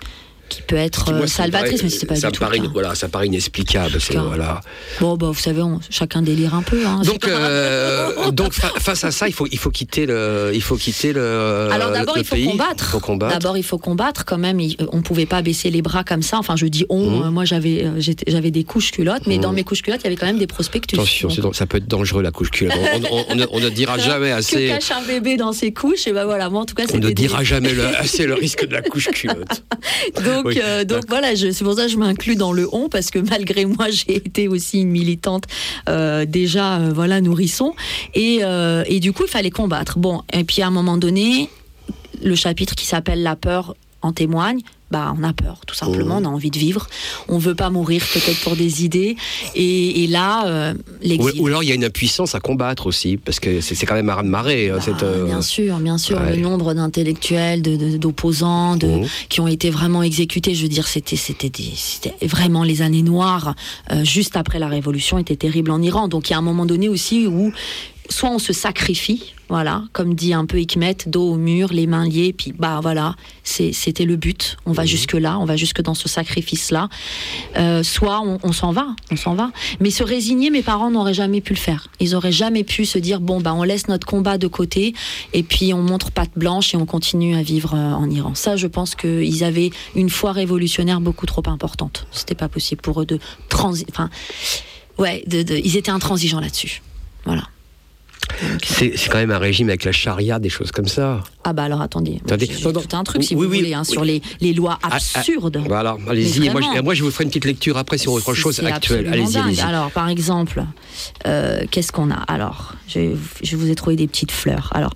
qui peut être moi, euh, salvatrice, paraît, mais c'est pas ça du me tout paraît, le cas. voilà, ça paraît inexplicable. C'est, voilà. Bon, bah, vous savez, on, chacun délire un peu. Hein, donc, euh, donc fa- face à ça, il faut, il faut quitter le, il faut quitter le. Alors d'abord, le il faut pays. combattre. Il faut combattre. D'abord, il faut combattre quand même. Il, on pouvait pas baisser les bras comme ça. Enfin, je dis on. Mmh. Euh, moi, j'avais, euh, j'étais, j'avais des couches culottes, mais mmh. dans mes couches culottes, il y avait quand même des prospectus. Attention, donc, c'est, ça peut être dangereux la couche culotte. On, on, on, ne, on ne dira jamais assez. Que cache un bébé dans ses couches, et ben voilà. Moi, en tout cas, on ne dira des... jamais le, assez le risque de la couche culotte. donc, oui, euh, donc voilà. Je, c'est pour ça que je m'inclus dans le on, parce que malgré moi, j'ai été aussi une militante euh, déjà, euh, voilà, nourrisson, et euh, et du coup, il fallait combattre. Bon, et puis à un moment donné, le chapitre qui s'appelle La peur en témoigne. Bah, on a peur, tout simplement. Mmh. On a envie de vivre. On veut pas mourir, peut-être pour des idées. Et, et là, euh, l'exil. Ou, ou alors il y a une impuissance à combattre aussi, parce que c'est, c'est quand même à ras-de-marée. Bah, cette, euh... Bien sûr, bien sûr. Ouais. Le nombre d'intellectuels, de, de, d'opposants, de, mmh. qui ont été vraiment exécutés. Je veux dire, c'était, c'était, des, c'était vraiment les années noires, euh, juste après la Révolution, étaient terribles en Iran. Donc il y a un moment donné aussi où soit on se sacrifie, voilà, comme dit un peu Hikmet, dos au mur, les mains liées, puis bah voilà, c'est, c'était le but. On va mmh. jusque là, on va jusque dans ce sacrifice-là. Euh, soit on, on s'en va, on s'en va. Mais se résigner, mes parents n'auraient jamais pu le faire. Ils auraient jamais pu se dire bon bah on laisse notre combat de côté et puis on montre patte blanche et on continue à vivre euh, en Iran. Ça, je pense qu'ils avaient une foi révolutionnaire beaucoup trop importante. C'était pas possible pour eux de transi, enfin, ouais, de, de, ils étaient intransigeants là-dessus. Voilà. Donc, c'est, c'est quand même un régime avec la charia, des choses comme ça. Ah bah alors attendez, attendez. J'ai, j'ai tout un truc si oui, vous oui, voulez hein, oui. sur les, les lois absurdes. Ah, ah, voilà, allez-y. Moi je, moi je vous ferai une petite lecture après sur autre c'est, chose c'est actuelle. Allez-y, allez-y. Alors par exemple, euh, qu'est-ce qu'on a ? Alors, je, je vous ai trouvé des petites fleurs. Alors,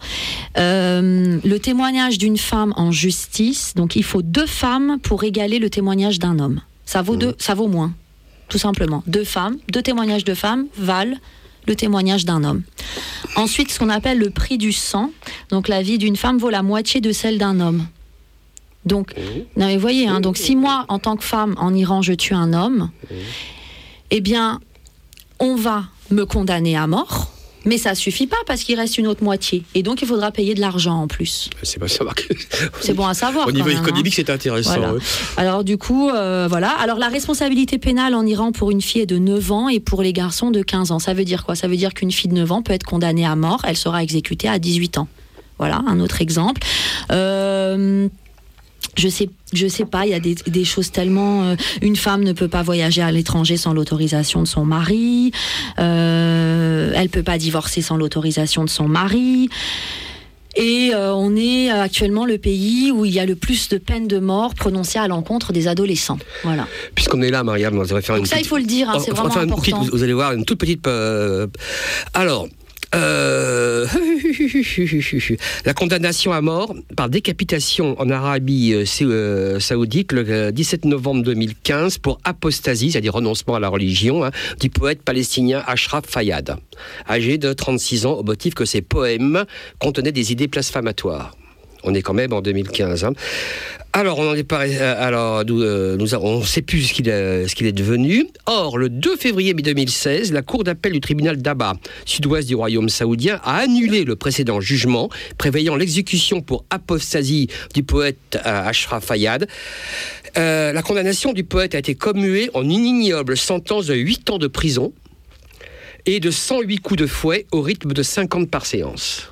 euh, le témoignage d'une femme en justice. Donc il faut deux femmes pour égaler le témoignage d'un homme. Ça vaut mmh. deux, ça vaut moins, tout simplement. Deux femmes, deux témoignages de femmes valent le témoignage d'un homme. Ensuite, ce qu'on appelle le prix du sang. Donc, la vie d'une femme vaut la moitié de celle d'un homme. Donc, non mais voyez, hein, donc si moi, en tant que femme, en Iran, je tue un homme, eh bien, on va me condamner à mort, mais ça suffit pas parce qu'il reste une autre moitié. Et donc, il faudra payer de l'argent en plus. C'est pas ça. C'est bon à savoir. Au niveau même, économique, hein. c'est intéressant. Voilà. Ouais. Alors, du coup, euh, voilà. Alors, la responsabilité pénale en Iran pour une fille est de neuf ans et pour les garçons de quinze ans. Ça veut dire quoi ? Ça veut dire qu'une fille de neuf ans peut être condamnée à mort. Elle sera exécutée à dix-huit ans. Voilà, un autre exemple. Euh... Je sais, je sais pas, il y a des, des choses tellement... Euh, une femme ne peut pas voyager à l'étranger sans l'autorisation de son mari. Euh, elle peut pas divorcer sans l'autorisation de son mari. Et euh, on est actuellement le pays où il y a le plus de peines de mort prononcées à l'encontre des adolescents. Voilà. Puisqu'on est là, Mariam, on devrait faire Donc une ça, petite... il faut le dire, hein, c'est enfin, vraiment une important. Petite, vous, vous allez voir, une toute petite... Euh... Alors... Euh... La condamnation à mort par décapitation en Arabie euh, saoudite le dix-sept novembre deux mille quinze pour apostasie, c'est-à-dire renoncement à la religion, hein, du poète palestinien Ashraf Fayyad, âgé de trente-six ans, au motif que ses poèmes contenaient des idées blasphématoires. On est quand même en deux mille quinze. Hein. Alors, on en est pas. Alors, nous, euh, nous avons, on ne sait plus ce qu'il, est, ce qu'il est devenu. Or, le deux février deux mille seize, la cour d'appel du tribunal d'Aba, sud-ouest du royaume saoudien, a annulé le précédent jugement prévoyant l'exécution pour apostasie du poète euh, Ashraf Fayyad. Euh, la condamnation du poète a été commuée en une ignoble sentence de huit ans de prison et de cent huit coups de fouet au rythme de cinquante par séance.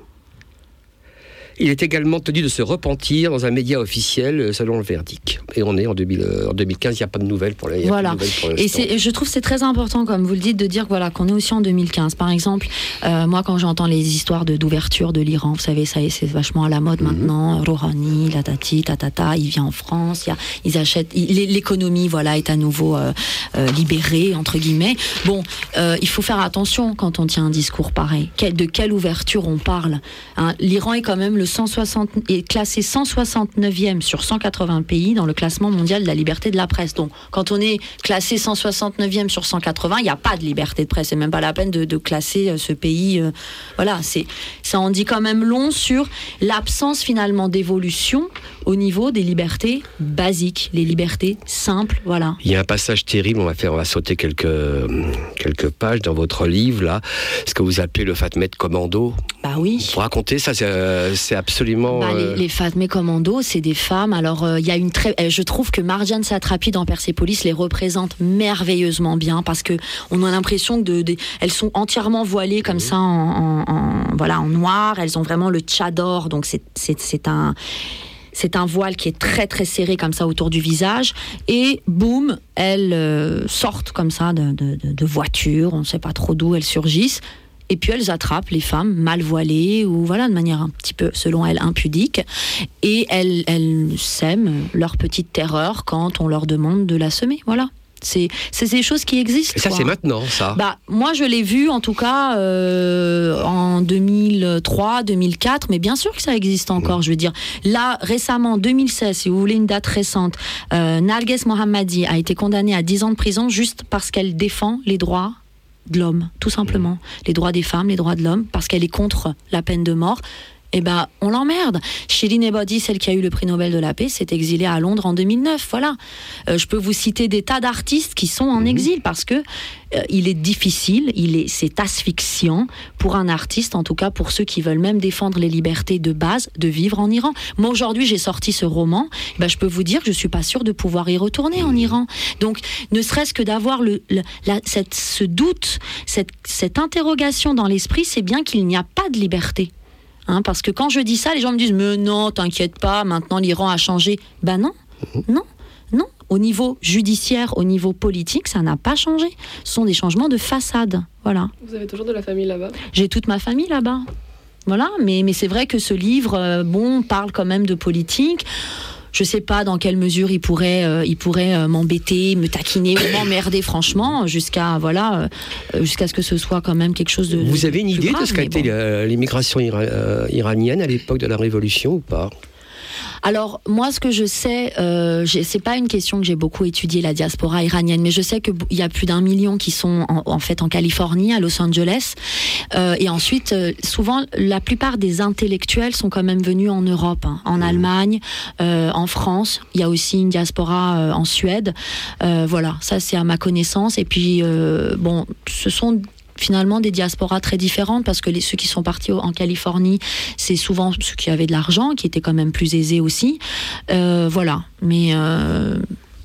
Il est également tenu de se repentir dans un média officiel selon le verdict. Et on est en, deux mille, en deux mille quinze, il n'y a pas de nouvelles pour, la, voilà. pour l'instant. Et, c'est, et je trouve que c'est très important, comme vous le dites, de dire voilà, qu'on est aussi en deux mille quinze. Par exemple, euh, moi quand j'entends les histoires de, d'ouverture de l'Iran, vous savez, ça y est, c'est vachement à la mode mm-hmm. maintenant. Rouhani, la tati, tatata, il vient en France, il y a, ils achètent, il, l'économie voilà, est à nouveau euh, euh, libérée, entre guillemets. Bon, euh, il faut faire attention quand on tient un discours pareil. Quel, de quelle ouverture on parle hein. L'Iran est quand même le cent soixante, est classé cent soixante-neuvième sur cent quatre-vingts pays dans le classement mondial de la liberté de la presse. Donc, quand on est classé cent soixante-neuvième sur cent quatre-vingts, il n'y a pas de liberté de presse. C'est même pas la peine de, de classer ce pays. Euh, voilà, c'est, ça en dit quand même long sur l'absence finalement d'évolution au niveau des libertés basiques, les libertés simples. Voilà. Il y a un passage terrible. On va faire, on va sauter quelques quelques pages dans votre livre là, ce que vous appelez le Fatmet Commando. Bah oui. Pour raconter ça, c'est, c'est c'est absolument... Bah, euh... les, les Fatmé Commando, c'est des femmes. Alors, il euh, y a une très... Je trouve que Marjane Satrapi dans Persépolis les représente merveilleusement bien parce qu'on a l'impression que de, de, elles sont entièrement voilées comme mmh. ça en, en, en, voilà, en noir. Elles ont vraiment le tchador, donc c'est, c'est, c'est un... C'est un voile qui est très très serré comme ça autour du visage et boum, elles euh, sortent comme ça de, de, de, de voitures, on ne sait pas trop d'où elles surgissent et puis elles attrapent les femmes mal voilées ou voilà de manière un petit peu selon elles impudique et elles, elles sèment leur petite terreur quand on leur demande de la semer, voilà. C'est, c'est des choses qui existent. Et ça, quoi. C'est maintenant, ça. Bah, moi, je l'ai vu, en tout cas, euh, en deux mille trois, deux mille quatre, mais bien sûr que ça existe encore, mmh. je veux dire. Là, récemment, deux mille seize, si vous voulez une date récente, euh, Narges Mohammadi a été condamnée à dix ans de prison juste parce qu'elle défend les droits de l'homme, tout simplement. Mmh. Les droits des femmes, les droits de l'homme, parce qu'elle est contre la peine de mort. Eh ben, on l'emmerde. Shirin Ebadi, celle qui a eu le prix Nobel de la paix, s'est exilée à Londres en deux mille neuf. Voilà. Euh, je peux vous citer des tas d'artistes qui sont en mmh. exil parce que euh, il est difficile, il est, c'est asphyxiant pour un artiste, en tout cas pour ceux qui veulent même défendre les libertés de base, de vivre en Iran. Moi, aujourd'hui, j'ai sorti ce roman. Ben, je peux vous dire que je suis pas sûre de pouvoir y retourner en Iran. Donc, ne serait-ce que d'avoir le, le la, cette, ce doute, cette, cette interrogation dans l'esprit, c'est bien qu'il n'y a pas de liberté. Hein, parce que quand je dis ça, les gens me disent « Mais non, t'inquiète pas, maintenant l'Iran a changé. » Ben non, non, non. Au niveau judiciaire, au niveau politique, ça n'a pas changé. Ce sont des changements de façade, voilà. Vous avez toujours de la famille là-bas ? J'ai toute ma famille là-bas. Voilà, mais, mais c'est vrai que ce livre, euh, bon, parle quand même de politique. Je sais pas dans quelle mesure il pourrait, euh, il pourrait euh, m'embêter, me taquiner ou m'emmerder franchement, jusqu'à voilà, euh, jusqu'à ce que ce soit quand même quelque chose de. Vous avez une idée grave, de ce qu'a été bon. l'immigration ira- euh, iranienne à l'époque de la Révolution ou pas ? Alors, moi, ce que je sais, euh, j'ai, c'est pas une question que j'ai beaucoup étudiée, la diaspora iranienne, mais je sais qu'il y a plus d'un million qui sont en, en fait en Californie, à Los Angeles. Euh, et ensuite, euh, souvent, la plupart des intellectuels sont quand même venus en Europe, hein, en mmh. Allemagne, euh, en France. Il y a aussi une diaspora euh, en Suède. Euh, voilà, ça, c'est à ma connaissance. Et puis, euh, bon, ce sont finalement des diasporas très différentes parce que les, ceux qui sont partis en Californie, c'est souvent ceux qui avaient de l'argent, qui étaient quand même plus aisés aussi. Euh, voilà, mais euh,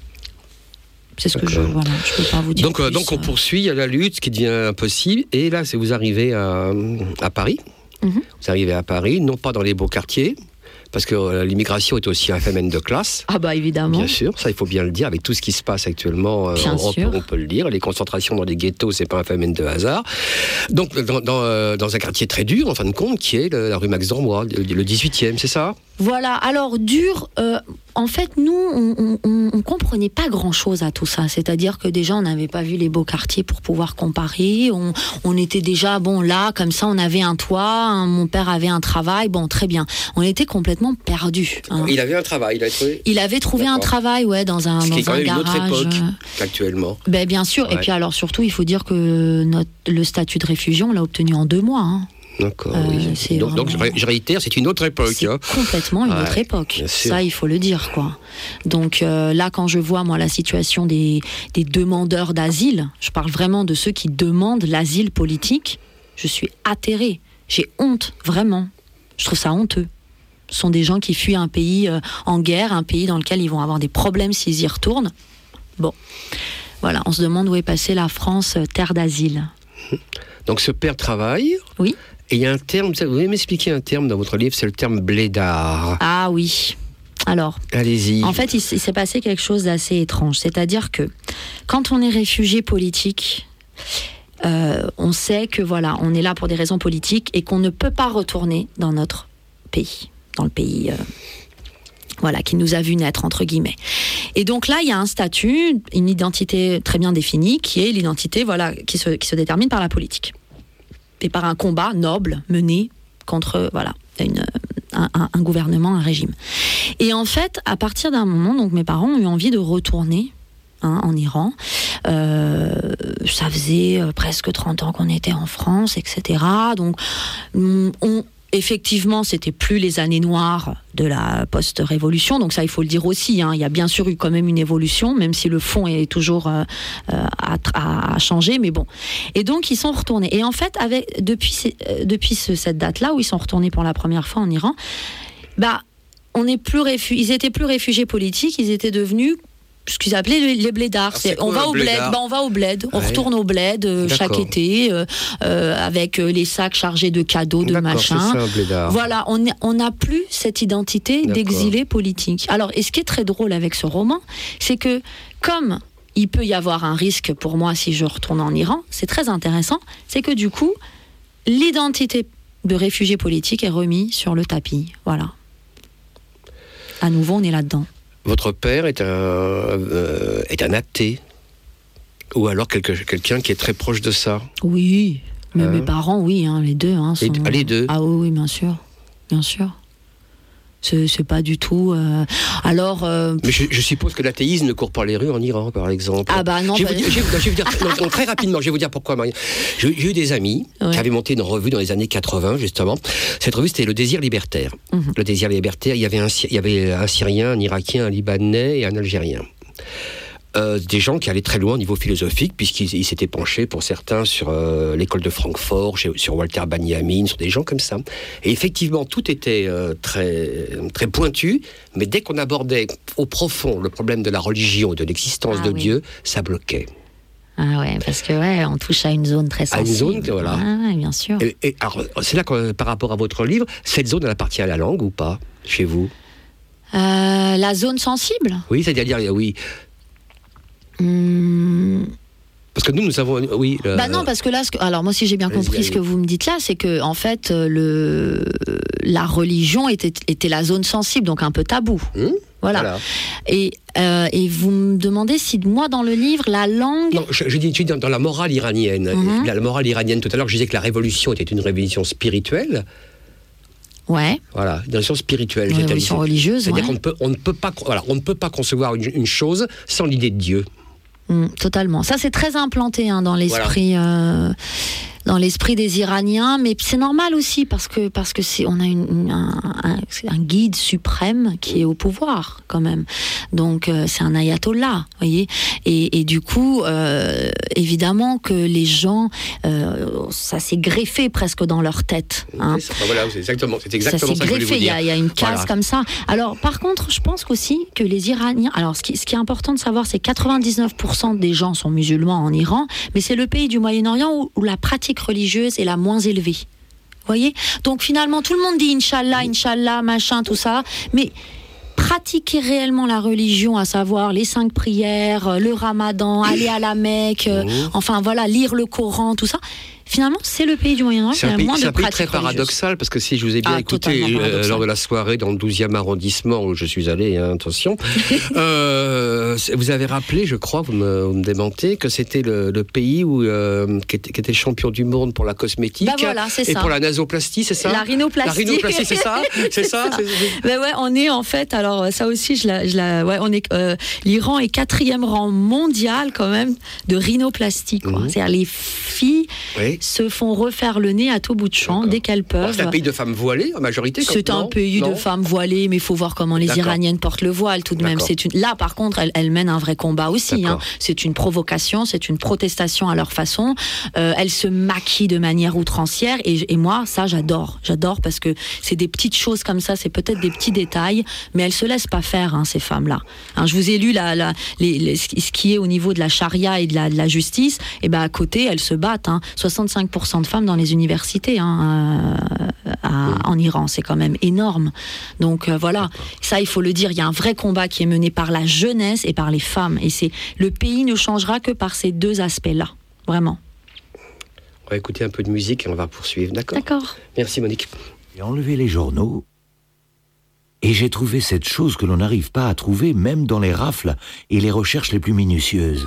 c'est ce D'accord. que je voilà, je peux pas vous dire. Donc, plus, donc on euh... poursuit la lutte qui devient impossible. Et là, c'est vous arrivez à, à Paris. Mm-hmm. Vous arrivez à Paris, non pas dans les beaux quartiers. Parce que euh, l'immigration est aussi un phénomène de classe. Ah bah évidemment. Bien sûr, ça il faut bien le dire, avec tout ce qui se passe actuellement, euh, on, peut, on peut le dire. Les concentrations dans les ghettos, c'est pas un phénomène de hasard. Donc dans, dans, euh, dans un quartier très dur, en fin de compte, qui est le, la rue Max Dormois, le, le dix-huitième, c'est ça ? Voilà, alors dur, euh, en fait nous, on, on, on comprenait pas grand-chose à tout ça. C'est-à-dire que déjà, on n'avait pas vu les beaux quartiers pour pouvoir comparer. On, on était déjà, bon là, comme ça, on avait un toit, hein, mon père avait un travail, bon très bien. On était complètement perdus. Hein. Il avait un travail, il avait trouvé Il avait trouvé D'accord. un travail, ouais, dans un, Ce dans qui est quand un même garage. une autre époque qu'actuellement. Ben, bien sûr, ouais. Et puis alors surtout, il faut dire que notre, le statut de réfugié, on l'a obtenu en deux mois, hein. D'accord. Euh, oui. donc, donc je réitère, c'est une autre époque. C'est hein. complètement une ouais, autre époque. Ça, il faut le dire, quoi. Donc euh, là, quand je vois moi la situation des, des demandeurs d'asile, je parle vraiment de ceux qui demandent l'asile politique. Je suis atterrée. J'ai honte, vraiment. Je trouve ça honteux. Ce sont des gens qui fuient un pays euh, en guerre, un pays dans lequel ils vont avoir des problèmes s'ils y retournent. Bon, voilà, on se demande où est passée la France, euh, terre d'asile. Donc ce père travaille. Oui. Et il y a un terme, vous pouvez m'expliquer un terme dans votre livre, c'est le terme blédard. Ah oui. Alors, allez-y. En fait, il, il s'est passé quelque chose d'assez étrange. C'est-à-dire que quand on est réfugié politique, euh, on sait que voilà, on est là pour des raisons politiques et qu'on ne peut pas retourner dans notre pays, dans le pays. Euh, Voilà, qui nous a vu naître, entre guillemets. Et donc là, il y a un statut, une identité très bien définie, qui est l'identité voilà, qui, se, qui se détermine par la politique. Et par un combat noble mené contre voilà, une, un, un gouvernement, un régime. Et en fait, à partir d'un moment, donc mes parents ont eu envie de retourner hein, en Iran. Euh, ça faisait presque trente ans qu'on était en France, et cetera. Donc, on... Effectivement, c'était plus les années noires de la post-révolution, donc ça, il faut le dire aussi. Hein. Il y a bien sûr eu quand même une évolution, même si le fond est toujours euh, à, à a changé, mais bon. Et donc, ils sont retournés. Et en fait, avec, depuis, euh, depuis ce, cette date-là, où ils sont retournés pour la première fois en Iran, bah, on est plus réfu- ils étaient plus réfugiés politiques, ils étaient devenus ce qu'ils appelaient les, les blédards. C'est on, va au bled, bah, on va au bled, on ouais. retourne au bled euh, chaque été, euh, euh, avec euh, les sacs chargés de cadeaux, de D'accord, machins. C'est ça, un blédard. Voilà, on n'a plus cette identité D'accord. d'exilé politique. Alors, et ce qui est très drôle avec ce roman, c'est que comme il peut y avoir un risque pour moi si je retourne en Iran, c'est très intéressant, c'est que du coup, l'identité de réfugié politique est remise sur le tapis. Voilà. À nouveau, on est là-dedans. Votre père est un, euh, est un athée, ou alors quelque, quelqu'un qui est très proche de ça. Oui, mais hein? Mes parents, oui, hein, les deux. Hein, sont... les, les deux Ah oui, oui, bien sûr, bien sûr. C'est, c'est pas du tout... Euh... Alors... Euh... Mais je, je suppose que l'athéisme ne court pas les rues en Iran, par exemple. Ah bah non... Je vais, bah... vous, dire, je vais, je vais vous dire non, non, très rapidement, je vais vous dire pourquoi, Marie. J'ai, j'ai eu des amis ouais. qui avaient monté une revue dans les années quatre-vingts, justement. Cette revue, c'était Le Désir Libertaire. Mm-hmm. Le Désir Libertaire, il y avait un, il y avait un Syrien, un Irakien, un Libanais et un Algérien. Euh, des gens qui allaient très loin au niveau philosophique, puisqu'ils ils s'étaient penchés, pour certains, sur euh, l'école de Francfort, sur Walter Benjamin, sur des gens comme ça. Et effectivement, tout était euh, très, très pointu, mais dès qu'on abordait au profond le problème de la religion, de l'existence ah, de oui. Dieu, ça bloquait. Ah ouais, parce que ouais, on touche à une zone très sensible. À une zone, voilà. Ah ouais, bien sûr. Et, et alors, c'est là que, par rapport à votre livre, cette zone, elle appartient à la langue ou pas, chez vous ? euh, La zone sensible ? Oui, c'est-à-dire, oui... Mmh. Parce que nous, nous avons, oui. Le... Bah non, parce que là, ce que, alors moi, si j'ai bien compris ce que vous me dites là, c'est que en fait, le la religion était était la zone sensible, donc un peu tabou. Mmh, voilà. voilà. Et euh, et vous me demandez si moi, dans le livre, la langue. Non, je, je dis, je dis dans, dans la morale iranienne. Mmh. La, la morale iranienne. Tout à l'heure, je disais que la révolution était une révolution spirituelle. Ouais. Voilà, une révolution spirituelle. Une révolution religieuse. C'est-à-dire ouais. qu'on ne peut, on ne peut pas, voilà, on ne peut pas concevoir une, une chose sans l'idée de Dieu. Mmh, totalement. Ça, c'est très implanté hein, dans l'esprit, voilà. euh, dans l'esprit des Iraniens, mais c'est normal aussi parce que parce que c'est on a une, une, un, un, un guide suprême qui est au pouvoir quand même. Donc euh, c'est un ayatollah, voyez. Et, et du coup, euh, évidemment que les gens, euh, ça s'est greffé presque dans leur tête. Hein. C'est ça, voilà, c'est exactement, c'est exactement ça, ça s'est greffé. Il y, y a une case voilà. comme ça. Alors, par contre, je pense aussi que les Iraniens. Alors, ce qui, ce qui est important de savoir, c'est que quatre-vingt-dix-neuf pour cent des gens sont musulmans en Iran, mais c'est le pays du Moyen-Orient où, où la pratique religieuse est la moins élevée. Vous voyez ? Donc finalement, tout le monde dit Inch'Allah, Inch'Allah, machin, tout ça, mais pratiquer réellement la religion, à savoir les cinq prières, le ramadan, aller à la Mecque, mmh. enfin voilà, lire le Coran, tout ça, finalement, c'est le pays du Moyen-Orient qui a moins de pratiques religieuses. C'est un pays très paradoxal, parce que si je vous ai bien ah, écouté euh, lors de la soirée dans le douzième arrondissement où je suis allé, hein, attention, euh, vous avez rappelé, je crois, vous me, vous me démentez, que c'était le, le pays où, euh, qui, était, qui était champion du monde pour la cosmétique bah voilà, c'est et ça. pour la nasoplastie, c'est ça ? La rhinoplastie. La rhinoplastie, c'est ça ? C'est ça, c'est ça. Ben ouais, on est en fait, alors ça aussi, je la, je la, ouais, on est, euh, l'Iran est quatrième rang mondial quand même de rhinoplastie, quoi. Mmh. C'est-à-dire les filles oui. se font refaire le nez à tout bout de champ dès qu'elles peuvent. C'est un pays de femmes voilées en majorité. C'est comme... un non, pays non. de femmes voilées, mais il faut voir comment les D'accord. Iraniennes portent le voile tout de D'accord. même. C'est une... Là, par contre, elles, elles mènent un vrai combat aussi. Hein. C'est une provocation, c'est une protestation à leur façon. Euh, elles se maquillent de manière outrancière et, et moi, ça, j'adore. J'adore parce que c'est des petites choses comme ça, c'est peut-être des petits détails, mais elles se laissent pas faire, hein, ces femmes-là. Hein, je vous ai lu la, la, les, les, ce qui est au niveau de la charia et de la, de la justice. Et ben à côté, elles se battent. Hein. soixante-cinq pour cent de femmes dans les universités hein, euh, à, oui. en Iran, c'est quand même énorme. Donc euh, voilà, ça il faut le dire, il y a un vrai combat qui est mené par la jeunesse et par les femmes. Et c'est le pays ne changera que par ces deux aspects-là, vraiment. On va écouter un peu de musique et on va poursuivre, d'accord ? D'accord. Merci Monique. J'ai enlevé les journaux et j'ai trouvé cette chose que l'on n'arrive pas à trouver même dans les rafles et les recherches les plus minutieuses.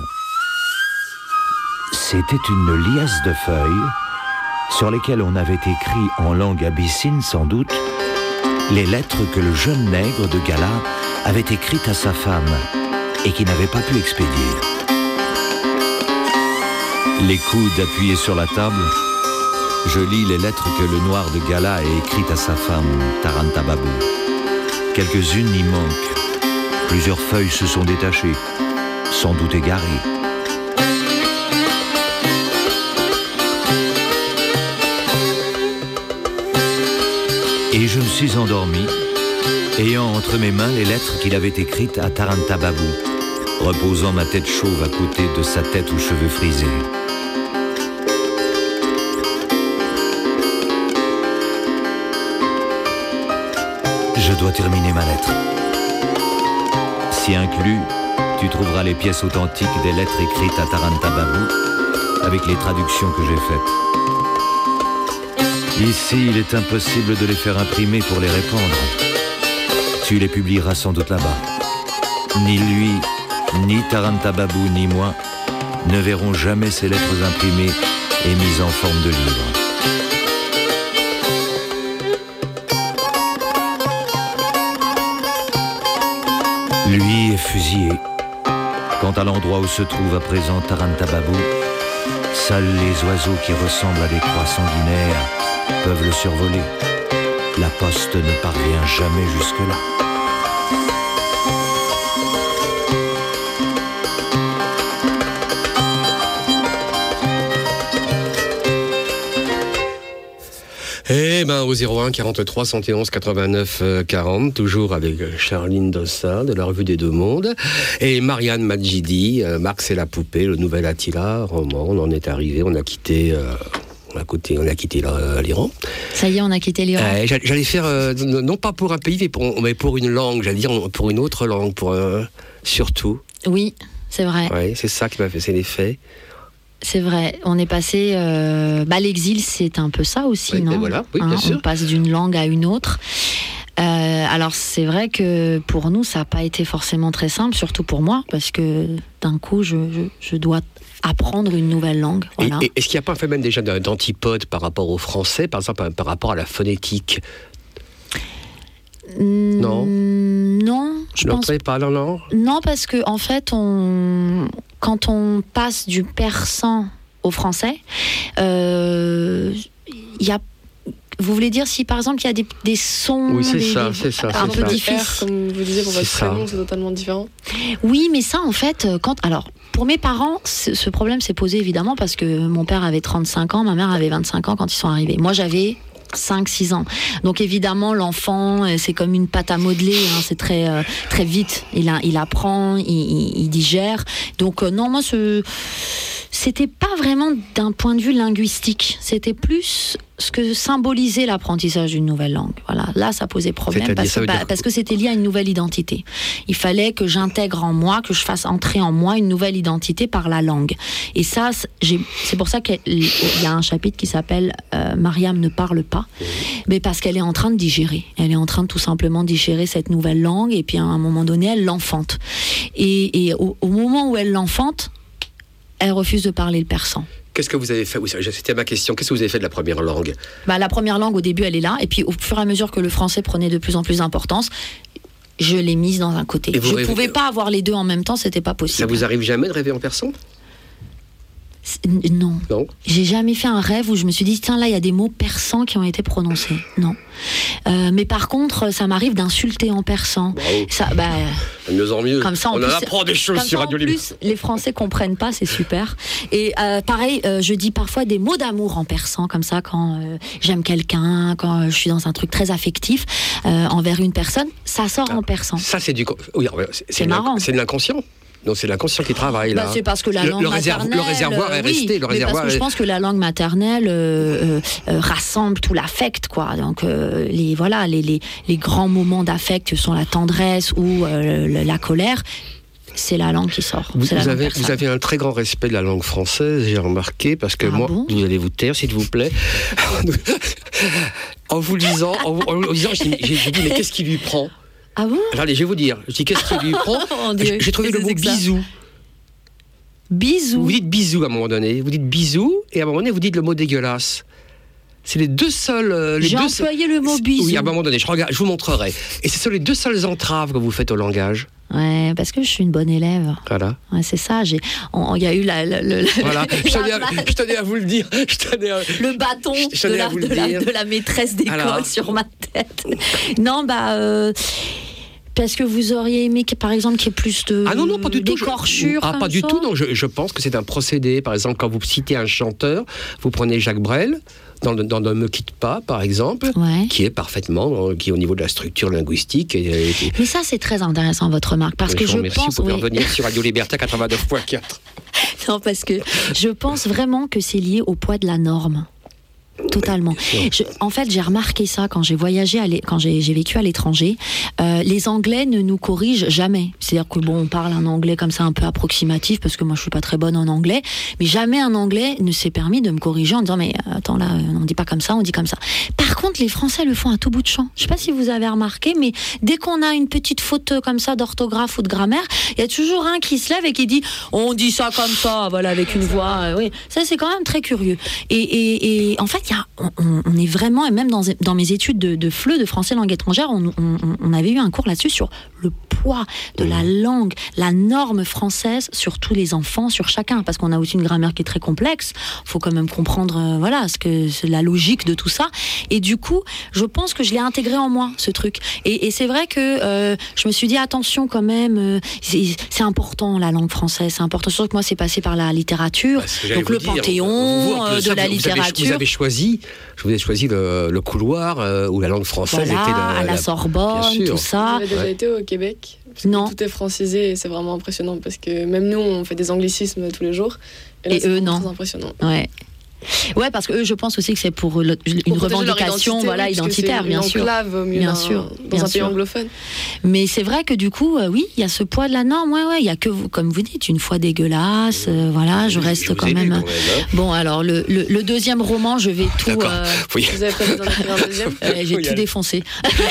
C'était une liasse de feuilles sur lesquelles on avait écrit en langue abyssine sans doute les lettres que le jeune nègre de Gala avait écrites à sa femme et qui n'avait pas pu expédier. Les coudes appuyés sur la table, je lis les lettres que le noir de Gala a écrites à sa femme, Taranta Babou. Quelques-unes y manquent. Plusieurs feuilles se sont détachées, sans doute égarées. suis endormi, ayant entre mes mains les lettres qu'il avait écrites à Tarantababou, reposant ma tête chauve à côté de sa tête aux cheveux frisés. Je dois terminer ma lettre. Si inclus, tu trouveras les pièces authentiques des lettres écrites à Tarantababou, avec les traductions que j'ai faites. Ici, il est impossible de les faire imprimer pour les répandre. Tu les publieras sans doute là-bas. Ni lui, ni Tarantababou, ni moi ne verront jamais ces lettres imprimées et mises en forme de livre. Lui est fusillé. Quant à l'endroit où se trouve à présent Tarantababou, seuls les oiseaux qui ressemblent à des croix sanguinaires peuvent le survoler. La poste ne parvient jamais jusque-là. Eh ben au zéro un quarante-trois cent onze quatre-vingt-neuf quarante, toujours avec Charline Dossa de la Revue des Deux Mondes et Marianne Madjidi, euh, Marx et la poupée, le nouvel Attila, roman. On en est arrivé, on a quitté, euh, on a quitté, on a quitté l'Iran. Ça y est, on a quitté l'Iran. Euh, j'allais faire, euh, non pas pour un pays, mais pour, mais pour une langue, j'allais dire pour une autre langue, pour euh, surtout. Oui, c'est vrai. Ouais, c'est ça qui m'a fait, c'est l'effet. C'est vrai, on est passé... Euh, bah, l'exil, c'est un peu ça aussi, oui, non voilà, oui, bien hein, sûr. On passe d'une langue à une autre. Euh, alors, c'est vrai que pour nous, ça n'a pas été forcément très simple, surtout pour moi, parce que d'un coup, je, je, je dois apprendre une nouvelle langue. Voilà. Et, et, est-ce qu'il n'y a pas un phénomène déjà d'antipode par rapport au français, par exemple, par rapport à la phonétique ? Mmh, non Non, je non, pense pas. Non, non. Non, parce que en fait, on, quand on passe du persan au français, euh, il y a. Vous voulez dire si par exemple il y a des, des sons oui, c'est des, ça, des, c'est ça, un c'est peu ça. difficiles. R, comme vous disiez pour votre prénom, c'est totalement différent. Oui, mais ça en fait, quand alors pour mes parents, ce, ce problème s'est posé évidemment parce que mon père avait trente-cinq ans, ma mère avait vingt-cinq ans quand ils sont arrivés. Moi j'avais cinq six ans. Donc évidemment l'enfant c'est comme une pâte à modeler, hein, c'est très euh, très vite. Il a, il apprend, il, il, il digère. Donc euh, non, moi ce c'était pas vraiment d'un point de vue linguistique, c'était plus ce que symbolisait l'apprentissage d'une nouvelle langue. Voilà, là ça posait problème parce, que, dire... parce que c'était lié à une nouvelle identité. Il fallait que j'intègre en moi, que je fasse entrer en moi une nouvelle identité par la langue. Et ça, j'ai... c'est pour ça qu'il y a un chapitre qui s'appelle euh, Mariam ne parle pas, mais parce qu'elle est en train de digérer. Elle est en train de tout simplement digérer cette nouvelle langue et puis à un moment donné, elle l'enfante. Et, et au, au moment où elle l'enfante, elle refuse de parler le persan. Qu'est-ce que vous avez fait ? Oui, c'était ma question. Qu'est-ce que vous avez fait de la première langue ? Bah, la première langue, au début, elle est là. Et puis, au fur et à mesure que le français prenait de plus en plus d'importance, je l'ai mise dans un côté. Je ne rêvez... pouvais pas avoir les deux en même temps, c'était pas possible. Ça vous arrive jamais de rêver en persan ? Non. Non. J'ai jamais fait un rêve où je me suis dit, tiens, là, il y a des mots persans qui ont été prononcés. Non. Euh, mais par contre, ça m'arrive d'insulter en persan. Wow. Ça, bah, de mieux en mieux. Comme ça, en on plus, en apprend des choses sur Radio Libre. En plus, les Français comprennent pas, c'est super. Et euh, pareil, euh, je dis parfois des mots d'amour en persan, comme ça, quand euh, j'aime quelqu'un, quand je suis dans un truc très affectif euh, envers une personne, ça sort ah, en persan. Ça, c'est du, oui, c'est, c'est marrant. C'est de l'inconscient. Donc c'est l'inconscient qui travaille là. Bah, c'est parce que la le, langue le, maternelle, réserv, le réservoir est oui, resté. Le mais réservoir parce que est... je pense que la langue maternelle euh, euh, rassemble tout l'affect, quoi. Donc euh, les voilà, les, les les grands moments d'affect sont la tendresse ou euh, la colère. C'est la langue qui sort. Vous, c'est la vous, langue avez, vous avez un très grand respect de la langue française, j'ai remarqué, parce que ah moi, bon vous allez vous taire, s'il vous plaît. En vous lisant, en, en, en lisant, j'ai, j'ai dit, mais qu'est-ce qui lui prend ? Ah bon ? Allez, je vais vous dire. Je dis, qu'est-ce qui lui prend ? j'ai, j'ai trouvé le mot bisou. Bisou. Vous dites bisou à un moment donné. Vous dites bisou, et à un moment donné, vous dites le mot dégueulasse. C'est les deux seuls. Euh, les J'ai deux employé seuls... le mot bisou. Oui, à un moment donné, je, regarde, je vous montrerai. Et ce sont les deux seules entraves que vous faites au langage. Ouais, parce que je suis une bonne élève. Voilà. Ouais, c'est ça. J'ai, il y a eu la, la, la voilà. Je tenais, à, je tenais à vous le dire. Je tenais à, le bâton je de, la, de, la, de la maîtresse d'école Alors. sur ma tête. Non, bah. Euh, Parce que vous auriez aimé, par exemple, qu'il y ait plus de ah non, non, pas du tout. d'écorchure. Ah, pas du ça. tout. Non, je, je pense que c'est un procédé. Par exemple, quand vous citez un chanteur, vous prenez Jacques Brel. dans, dans Ne me quitte pas, par exemple, Ouais. qui est parfaitement, qui est au niveau de la structure linguistique. Et, et- Mais ça, c'est très intéressant, votre remarque, parce que je merci, pense... vous pouvez oui. revenir sur Radio Liberté quatre-vingt-neuf point quatre. Non, parce que je pense vraiment que c'est lié au poids de la norme. Totalement. Je, en fait, j'ai remarqué ça quand j'ai voyagé, à l'é- quand j'ai, j'ai vécu à l'étranger. Euh, les Anglais ne nous corrigent jamais. C'est-à-dire que bon, on parle un anglais comme ça un peu approximatif, parce que moi je suis pas très bonne en anglais, mais jamais un Anglais ne s'est permis de me corriger en disant mais attends là, on dit pas comme ça, on dit comme ça. Par contre, les Français le font à tout bout de champ. Je sais pas si vous avez remarqué, mais dès qu'on a une petite faute comme ça d'orthographe ou de grammaire, il y a toujours un qui se lève et qui dit on dit ça comme ça, voilà, avec une voix. euh, oui, ça c'est quand même très curieux. Et, et, et en fait, il y a, on, on est vraiment, et même dans, dans mes études de, de F L E, de français langue étrangère, on, on, on avait eu un cours là-dessus sur le poids de la langue, la norme française sur tous les enfants, sur chacun, parce qu'on a aussi une grammaire qui est très complexe. Il faut quand même comprendre, euh, voilà, ce que c'est la logique de tout ça. Et du coup, je pense que je l'ai intégré en moi, ce truc. Et, et c'est vrai que euh, je me suis dit attention quand même, euh, c'est, c'est important la langue française, c'est important. Surtout que moi, c'est passé par la littérature, Bah, donc le dire, panthéon vous, en plus euh, de ça, la vous littérature. Avez, vous avez choisi, je vous ai choisi le, le couloir euh, où la langue française Voilà, était la, à la, la Sorbonne, bien sûr. tout ça. Vous avez déjà Ouais. été au Québec? Parce que Non. Tout est francisé et c'est vraiment impressionnant parce que même nous, on fait des anglicismes tous les jours. là, Et c'est eux, vraiment non. Très impressionnant. Ouais. Ouais, parce que eux, je pense aussi que c'est pour le- une Pour protéger leur revendication, identité, voilà, oui, parce que identitaire, c'est bien une sûr. enclave au milieu Bien d'un- sûr, dans bien un pays sûr. anglophone. Mais c'est vrai que du coup, euh, oui, il y a ce poids de la norme. Ouais, ouais, il y a que, vous- comme vous dites, une fois dégueulasse. euh, voilà, je Oui, reste vous quand ai lu, même. quand même, hein. Bon, alors le, le, le deuxième roman, je vais tout. D'accord. euh, Oui. Vous avez prévu d'en écrire un deuxième? euh, j'ai Faut y tout aller. défoncé.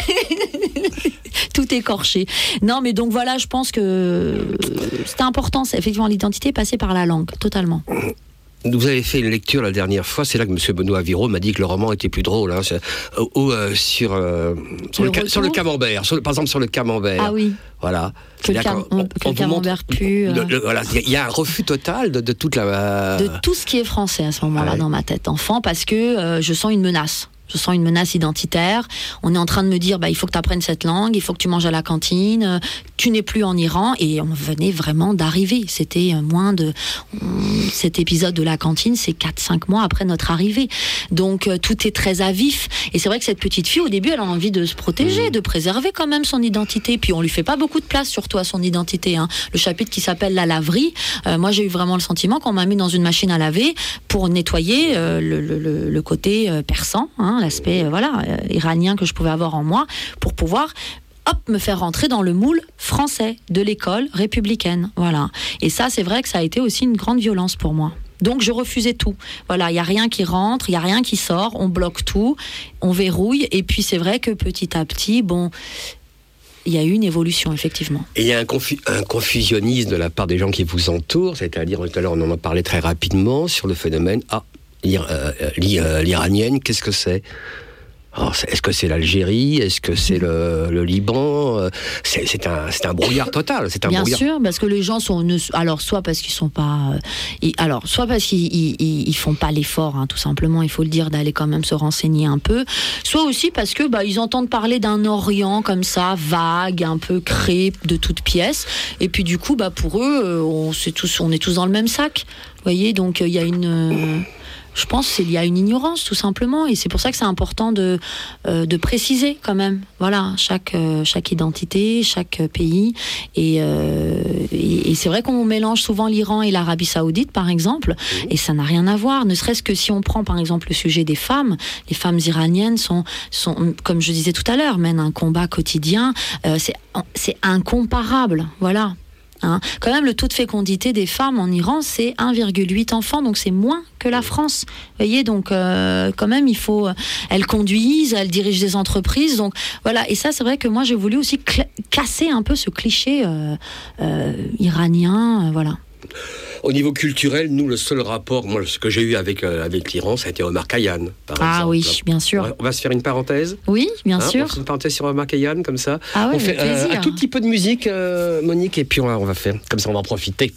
Tout écorché. Non, mais donc voilà, je pense que c'était important. C'est effectivement l'identité passée par la langue, totalement. Vous avez fait une lecture la dernière fois, c'est là que M. Benoît Viraud m'a dit que le roman était plus drôle. Hein, c'est- euh, euh, sur, euh, sur, Le le, ca- sur le retour camembert, sur le- par exemple sur le camembert. Ah oui. Voilà. Que le C'est-à-dire cam- qu'on- on- que le on vous camembert montre- pue, euh. le- le- voilà, il y a- il y a un refus total de, de toute la. De tout ce qui est français à ce moment-là Ouais. dans ma tête enfant, parce que euh, je sens une menace. Je sens une menace identitaire. On est en train de me dire, bah, il faut que tu apprennes cette langue, il faut que tu manges à la cantine, euh, tu n'es plus en Iran. Et on venait vraiment d'arriver. C'était euh, moins de... on- cet épisode de la cantine, c'est quatre cinq mois après notre arrivée. Donc euh, tout est très à vif. Et c'est vrai que cette petite fille, au début, elle a envie de se protéger, de préserver quand même son identité. Puis on lui fait pas beaucoup de place, surtout à son identité. Hein. Le chapitre qui s'appelle La laverie, euh, moi j'ai eu vraiment le sentiment qu'on m'a mis dans une machine à laver pour nettoyer euh, le, le- le- le côté euh, persan, hein, l'aspect euh, voilà, euh, iranien que je pouvais avoir en moi, pour pouvoir hop, me faire rentrer dans le moule français de l'école républicaine. Voilà. Et ça, c'est vrai que ça a été aussi une grande violence pour moi. Donc je refusais tout. Voilà, il n'y a rien qui rentre, il n'y a rien qui sort, on bloque tout, on verrouille. Et puis c'est vrai que petit à petit, bon, il y a eu une évolution, effectivement. Et il y a un, confu- un confusionnisme de la part des gens qui vous entourent, c'est-à-dire, tout à l'heure, on en a parlé très rapidement sur le phénomène. Ah, l'Ir- euh, l'I- euh, l'iranienne, qu'est-ce que c'est ? Alors, c'est- est-ce que c'est l'Algérie ? Est-ce que c'est le, le Liban ? Euh, c'est, c'est, un, c'est un brouillard total. C'est un Bien brouillard. sûr, parce que les gens sont ne- alors soit parce qu'ils sont pas, euh, ils- alors soit parce qu'ils ils, ils- ils font pas l'effort, hein, tout simplement, il faut le dire, d'aller quand même se renseigner un peu, soit aussi parce que bah ils entendent parler d'un Orient comme ça, vague, un peu créé de toutes pièces, et puis du coup bah pour eux, euh, on, c'est tous, on est tous dans le même sac, vous voyez, donc il euh, y a une euh, je pense qu'il y a une ignorance tout simplement, et c'est pour ça que c'est important de, euh, de préciser quand même, voilà, chaque, euh, chaque identité, chaque euh, pays, et, euh, et, et c'est vrai qu'on mélange souvent l'Iran et l'Arabie Saoudite par exemple, et ça n'a rien à voir, ne serait-ce que si on prend par exemple le sujet des femmes, les femmes iraniennes sont, sont comme je disais tout à l'heure, mènent un combat quotidien, euh, c'est, c'est incomparable, voilà. Hein. Quand même, le taux de fécondité des femmes en Iran, c'est un virgule huit enfants, donc c'est moins que la France. Vous voyez, donc euh, quand même, il faut... Elles conduisent, elles dirigent des entreprises, donc voilà. Et ça, c'est vrai que moi, j'ai voulu aussi cl- casser un peu ce cliché euh, euh, iranien, euh, voilà. Au niveau culturel, nous, le seul rapport, moi, ce que j'ai eu avec, euh, avec l'Iran, ça a été Omar Khayyam, par Ah exemple. oui, bien sûr. On va se faire une parenthèse. Oui, bien Hein, sûr. on fait une parenthèse sur Omar Khayyam, comme ça. Ah ouais, on fait avec plaisir. un tout petit peu de musique, euh, Monique, et puis on va, on va faire. Comme ça, on va en profiter.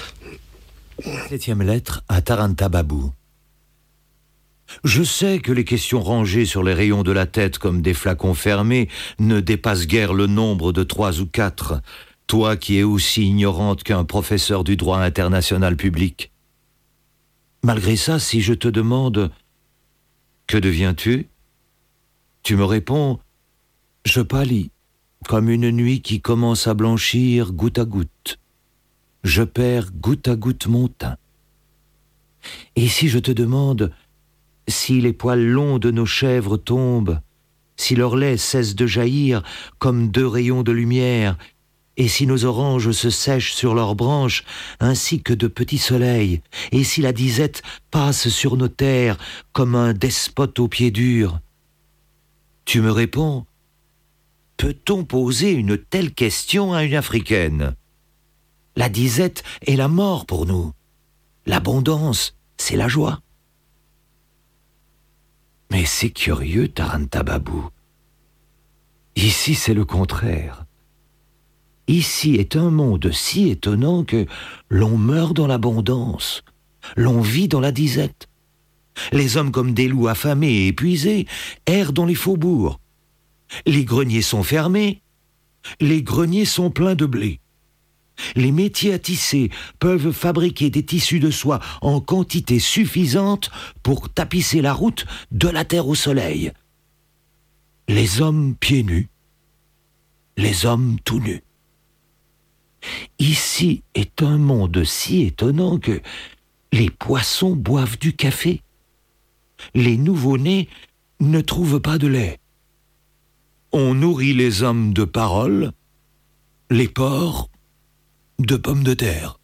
Septième lettre à Taranta Babou. Je sais que les questions rangées sur les rayons de la tête comme des flacons fermés ne dépassent guère le nombre de trois ou quatre, toi qui es aussi ignorante qu'un professeur du droit international public. Malgré ça, si je te demande Que deviens-tu ? Tu me réponds, je pâlis, comme une nuit qui commence à blanchir goutte à goutte. Je perds goutte à goutte mon teint. Et si je te demande si les poils longs de nos chèvres tombent, si leur lait cesse de jaillir comme deux rayons de lumière, et si nos oranges se sèchent sur leurs branches ainsi que de petits soleils, et si la disette passe sur nos terres comme un despote aux pieds durs, tu me réponds, peut-on poser une telle question à une Africaine ? La disette est la mort pour nous. L'abondance, c'est la joie. Mais c'est curieux, Tarantababou. Ici, c'est le contraire. Ici est un monde si étonnant que l'on meurt dans l'abondance, l'on vit dans la disette. Les hommes comme des loups affamés et épuisés errent dans les faubourgs. Les greniers sont fermés, les greniers sont pleins de blé. Les métiers à tisser peuvent fabriquer des tissus de soie en quantité suffisante pour tapisser la route de la terre au soleil. Les hommes pieds nus, les hommes tout nus. Ici est un monde si étonnant que les poissons boivent du café. Les nouveau-nés ne trouvent pas de lait. On nourrit les hommes de paroles, les porcs de pommes de terre.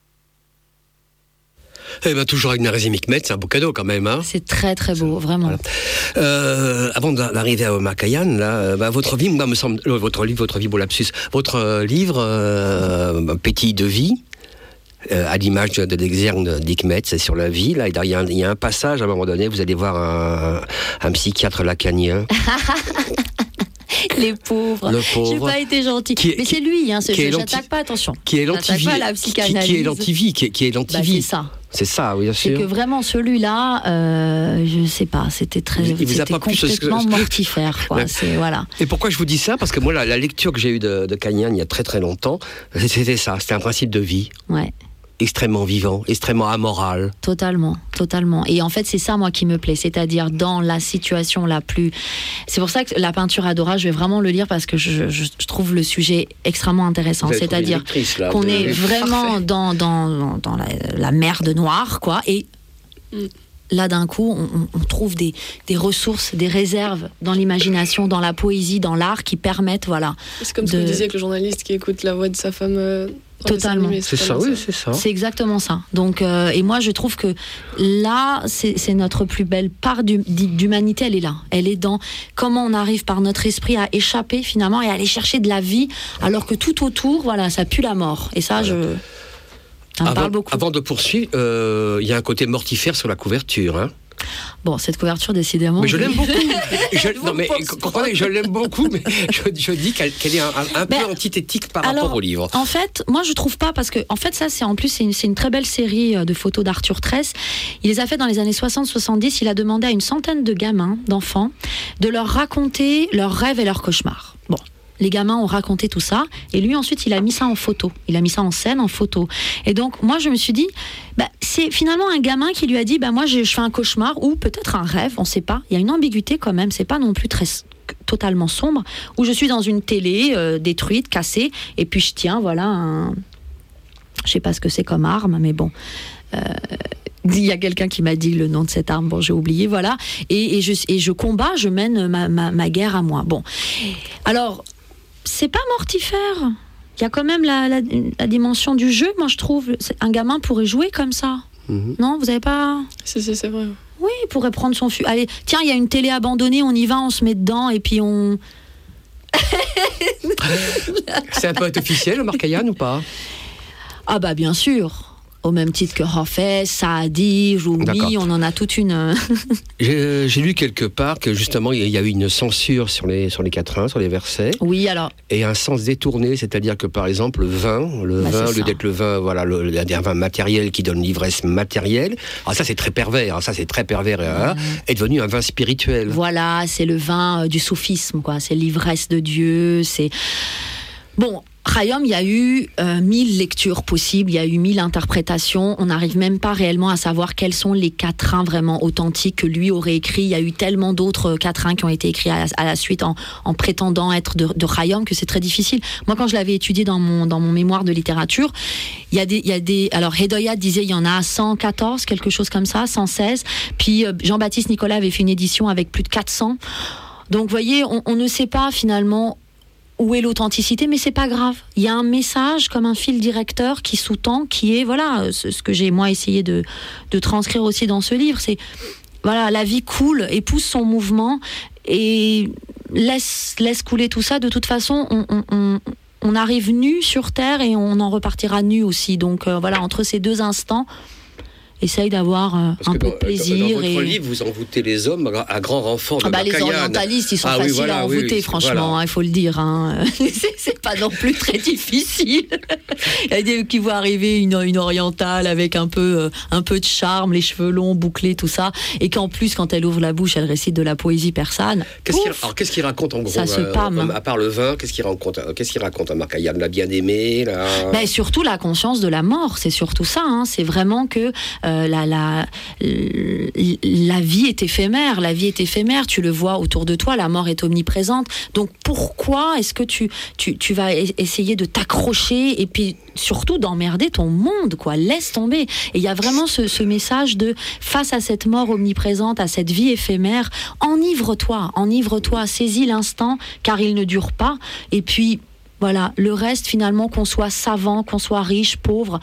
Eh ben, toujours avec Narazim Hikmet, c'est un beau cadeau quand même. Hein, c'est très très beau, vraiment. Voilà. Euh, avant d'arriver à Omar Khayyam, là, bah, votre vie, moi, me semble, euh, votre livre, votre vie, beau lapsus, votre euh, livre, euh, Pétille de vie, euh, à l'image de, de l'exergue d'Hikmet, c'est sur la vie. Là, il y, a un, il y a un passage, à un moment donné, vous allez voir un, un psychiatre lacanien. Les pauvres. Le pauvre. J'ai pas été gentil. Est, mais c'est lui, hein, ce jeu. J'attaque pas, attention. Qui est l'antivie. Pas la psychanalyse. Qui, qui est l'antivie. Qui, qui est l'antivie. Bah, c'est ça. C'est ça, oui, bien sûr. C'est que vraiment celui-là, euh, je sais pas, c'était très, il vous a c'était pas complètement plus que... mortifère, quoi. C'est, voilà. Et pourquoi je vous dis ça ? Parce que moi, la, la lecture que j'ai eue de, de Khayyam il y a très très longtemps, c'était ça, c'était un principe de vie. Ouais. Extrêmement vivant, extrêmement amoral. Totalement, totalement. Et en fait, c'est ça, moi, qui me plaît. C'est-à-dire, dans la situation la plus... C'est pour ça que la peinture Adora, je vais vraiment le lire parce que je, je, je trouve le sujet extrêmement intéressant. C'est-à-dire là, qu'on de... est vraiment dans, dans, dans la, la mer de noir, quoi. Et... Mm. Là, d'un coup, on, on trouve des, des ressources, des réserves dans l'imagination, dans la poésie, dans l'art qui permettent, voilà. C'est comme de... ce que vous disiez avec le journaliste qui écoute la voix de sa femme. Euh, Totalement. Animé, c'est, c'est ça, ça, oui, c'est ça. C'est exactement ça. Donc, euh, et moi, je trouve que là, c'est, c'est notre plus belle part du, d'humanité, elle est là. Elle est dans comment on arrive par notre esprit à échapper finalement et à aller chercher de la vie, alors que tout autour, voilà, ça pue la mort. Et ça, voilà. je... Ça me avant, parle beaucoup. Avant de poursuivre, il euh, y a un côté mortifère sur la couverture. Hein. Bon, cette couverture, décidément. Mais je l'aime beaucoup. je, non, mais comprenez, je l'aime beaucoup, mais je, je dis qu'elle, qu'elle est un, un ben, peu antithétique par alors, rapport au livre. En fait, moi, je trouve pas, parce que, en fait, ça, c'est en plus, c'est une, c'est une très belle série de photos d'Arthur Tress. Il les a fait dans les années soixante soixante-dix. Il a demandé à une centaine de gamins, d'enfants, de leur raconter leurs rêves et leurs cauchemars. Bon. Les gamins ont raconté tout ça, et lui ensuite il a mis ça en photo, il a mis ça en scène, en photo. Et donc moi je me suis dit, bah, c'est finalement un gamin qui lui a dit, bah, moi je, je fais un cauchemar, ou peut-être un rêve, on ne sait pas, il y a une ambiguïté quand même, c'est pas non plus très totalement sombre, où je suis dans une télé euh, détruite, cassée, et puis je tiens, voilà, un... je sais pas ce que c'est comme arme, mais bon... Euh... Il y a quelqu'un qui m'a dit le nom de cette arme, bon j'ai oublié, voilà, et, et, je, et je combats, je mène ma, ma, ma guerre à moi. Bon, alors... c'est pas mortifère. Il y a quand même la, la, la dimension du jeu, moi je trouve. Un gamin pourrait jouer comme ça. Mmh. Non, vous avez pas... Si, si, c'est vrai. Oui, il pourrait prendre son fusil. Allez, tiens, il y a une télé abandonnée, on y va, on se met dedans et puis on... C'est un poète officiel, Omar Khayyam, ou pas ? Ah bah bien sûr. Au même titre que Hafez, Saadi, Rumi, on en a toute une... j'ai, j'ai lu quelque part que justement il y a eu une censure sur les, sur les quatrains, sur les versets. Oui, alors... Et un sens détourné, c'est-à-dire que par exemple le vin, le bah, vin, au lieu d'être le vin, voilà, le, le, un vin matériel qui donne l'ivresse matérielle, alors ça c'est très pervers, ça c'est très pervers, mmh. est devenu un vin spirituel. Voilà, c'est le vin euh, du soufisme, quoi. C'est l'ivresse de Dieu, c'est... Bon... Khayyam, il y a eu euh, mille lectures possibles, il y a eu mille interprétations. On n'arrive même pas réellement à savoir quels sont les quatrains vraiment authentiques que lui aurait écrits. Il y a eu tellement d'autres quatrains qui ont été écrits à la, à la suite en, en prétendant être de, de Khayyam que c'est très difficile. Moi, quand je l'avais étudié dans mon, dans mon mémoire de littérature, il y a des, il y a des, alors Hedoyat disait il y en a cent quatorze, quelque chose comme ça, cent seize. Puis euh, Jean-Baptiste Nicolas avait fait une édition avec plus de quatre cents. Donc, vous voyez, on, on ne sait pas finalement où est l'authenticité, mais c'est pas grave. Il y a un message comme un fil directeur qui sous-tend, qui est, voilà, ce, ce que j'ai moi essayé de, de transcrire aussi dans ce livre, c'est, voilà, la vie coule, épouse son mouvement et laisse, laisse couler tout ça. De toute façon, on, on, on, on arrive nu sur Terre et on en repartira nu aussi. Donc euh, voilà, entre ces deux instants, essaye d'avoir euh, un peu dans, de plaisir. Dans, dans votre et... livre, vous envoûtez les hommes à, à grand renfort de ah bah, les Marcaillane. orientalistes, ils sont ah, faciles oui, voilà, à envoûter, oui, oui, franchement, il voilà. hein, faut le dire. Hein. c'est, c'est pas non plus très difficile. Il y a des qui voient arriver une, une orientale avec un peu, euh, un peu de charme, les cheveux longs, bouclés, tout ça, et qu'en plus, quand elle ouvre la bouche, elle récite de la poésie persane. Qu'est-ce qu'il, alors, qu'est-ce qu'il raconte en gros ça se euh, pâme. À part le vin, qu'est-ce qu'il raconte, qu'est-ce qu'il raconte à Marcaillane, la bien-aimée la... Mais surtout la conscience de la mort, c'est surtout ça. Hein. C'est vraiment que euh, la... la la vie est éphémère, la vie est éphémère, tu le vois autour de toi, la mort est omniprésente. Donc pourquoi est-ce que tu, tu, tu vas essayer de t'accrocher et puis surtout d'emmerder ton monde, quoi. Laisse tomber. Et il y a vraiment ce, ce message de, face à cette mort omniprésente, à cette vie éphémère, enivre-toi, enivre-toi, saisis l'instant, car il ne dure pas. Et puis, voilà, le reste, finalement, qu'on soit savant, qu'on soit riche, pauvre,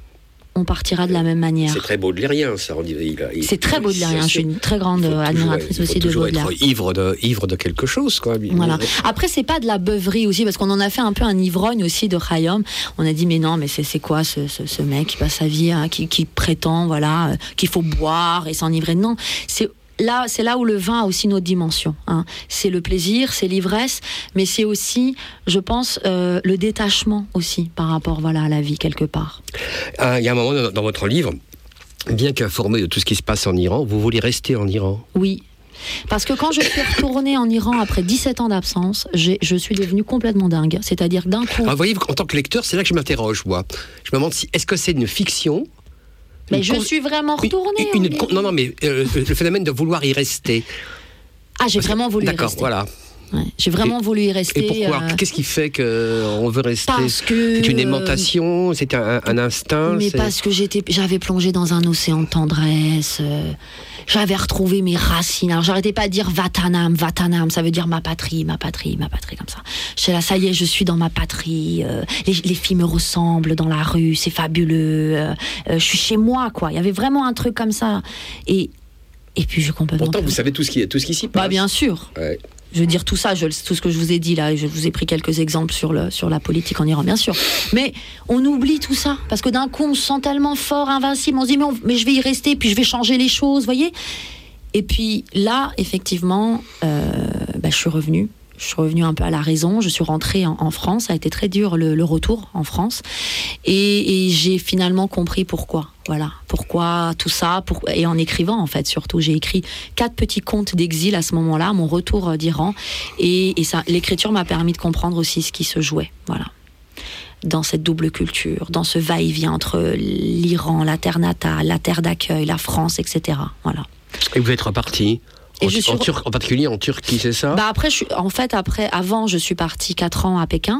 on partira de la même manière. C'est très baudelairien, ça. Il, il, il, c'est très baudelairien. Je suis une très grande admiratrice aussi de Baudelaire. Il faut ivre de, ivre de quelque chose, quoi. Voilà. Après, c'est pas de la beuverie aussi, parce qu'on en a fait un peu un ivrogne aussi de Khayyam. On a dit, mais non, mais c'est, c'est quoi ce, ce, ce mec qui passe sa vie, hein, qui, qui prétend, voilà, euh, qu'il faut boire et s'enivrer. Non, c'est là, c'est là où le vin a aussi une autre dimension. Hein. C'est le plaisir, c'est l'ivresse, mais c'est aussi, je pense, euh, le détachement aussi par rapport, voilà, à la vie quelque part. Il y a un moment dans, dans votre livre, bien qu'informé de tout ce qui se passe en Iran, vous voulez rester en Iran ? Oui. Parce que quand je suis retournée en Iran après dix-sept ans d'absence, j'ai, je suis devenue complètement dingue. C'est-à-dire d'un coup... Alors, vous voyez, en tant que lecteur, c'est là que je m'interroge, moi. Je me demande si, est-ce que c'est une fiction ? Mais je con... suis vraiment retournée. Une, une, une, non, non, mais euh, le phénomène de vouloir y rester. Ah, j'ai Parce vraiment que, voulu y d'accord, rester. D'accord, voilà. Ouais, j'ai vraiment et, voulu y rester. Et pourquoi euh... Qu'est-ce qui fait qu'on veut rester ? Parce que... C'est une aimantation, c'est un, un instinct. Mais c'est... parce que j'étais, j'avais plongé dans un océan de tendresse. Euh, j'avais retrouvé mes racines. Alors j'arrêtais pas de dire Vatanam, Vatanam, ça veut dire ma patrie, ma patrie, ma patrie, comme ça. J'étais là, ça y est, je suis dans ma patrie. Euh, les, les filles me ressemblent dans la rue, c'est fabuleux. Euh, euh, je suis chez moi, quoi. Il y avait vraiment un truc comme ça. Et et puis je complètement. Pourtant, vous savez tout ce qui, tout ce qui s'y passe. Bah bien sûr. Ouais. Je veux dire tout ça, je, tout ce que je vous ai dit là, je vous ai pris quelques exemples sur, le, sur la politique en Iran, bien sûr. Mais on oublie tout ça, parce que d'un coup, on se sent tellement fort, invincible, on se dit, mais, on, mais je vais y rester, puis je vais changer les choses, vous voyez ? Et puis là, effectivement, euh, bah, je suis revenue. Je suis revenue un peu à la raison, je suis rentrée en, en France, ça a été très dur le, le retour en France, et, et j'ai finalement compris pourquoi, voilà, pourquoi tout ça, pour, et en écrivant en fait surtout, j'ai écrit quatre petits contes d'exil à ce moment-là, mon retour d'Iran, et, et ça, l'écriture m'a permis de comprendre aussi ce qui se jouait, voilà, dans cette double culture, dans ce va-et-vient entre l'Iran, la terre natale, la terre d'accueil, la France, et cetera, voilà. Et vous êtes reparti ? En, Et je suis... en, Tur- en particulier en Turquie, c'est ça ? Bah après, je suis... en fait, après, avant, je suis partie quatre ans à Pékin.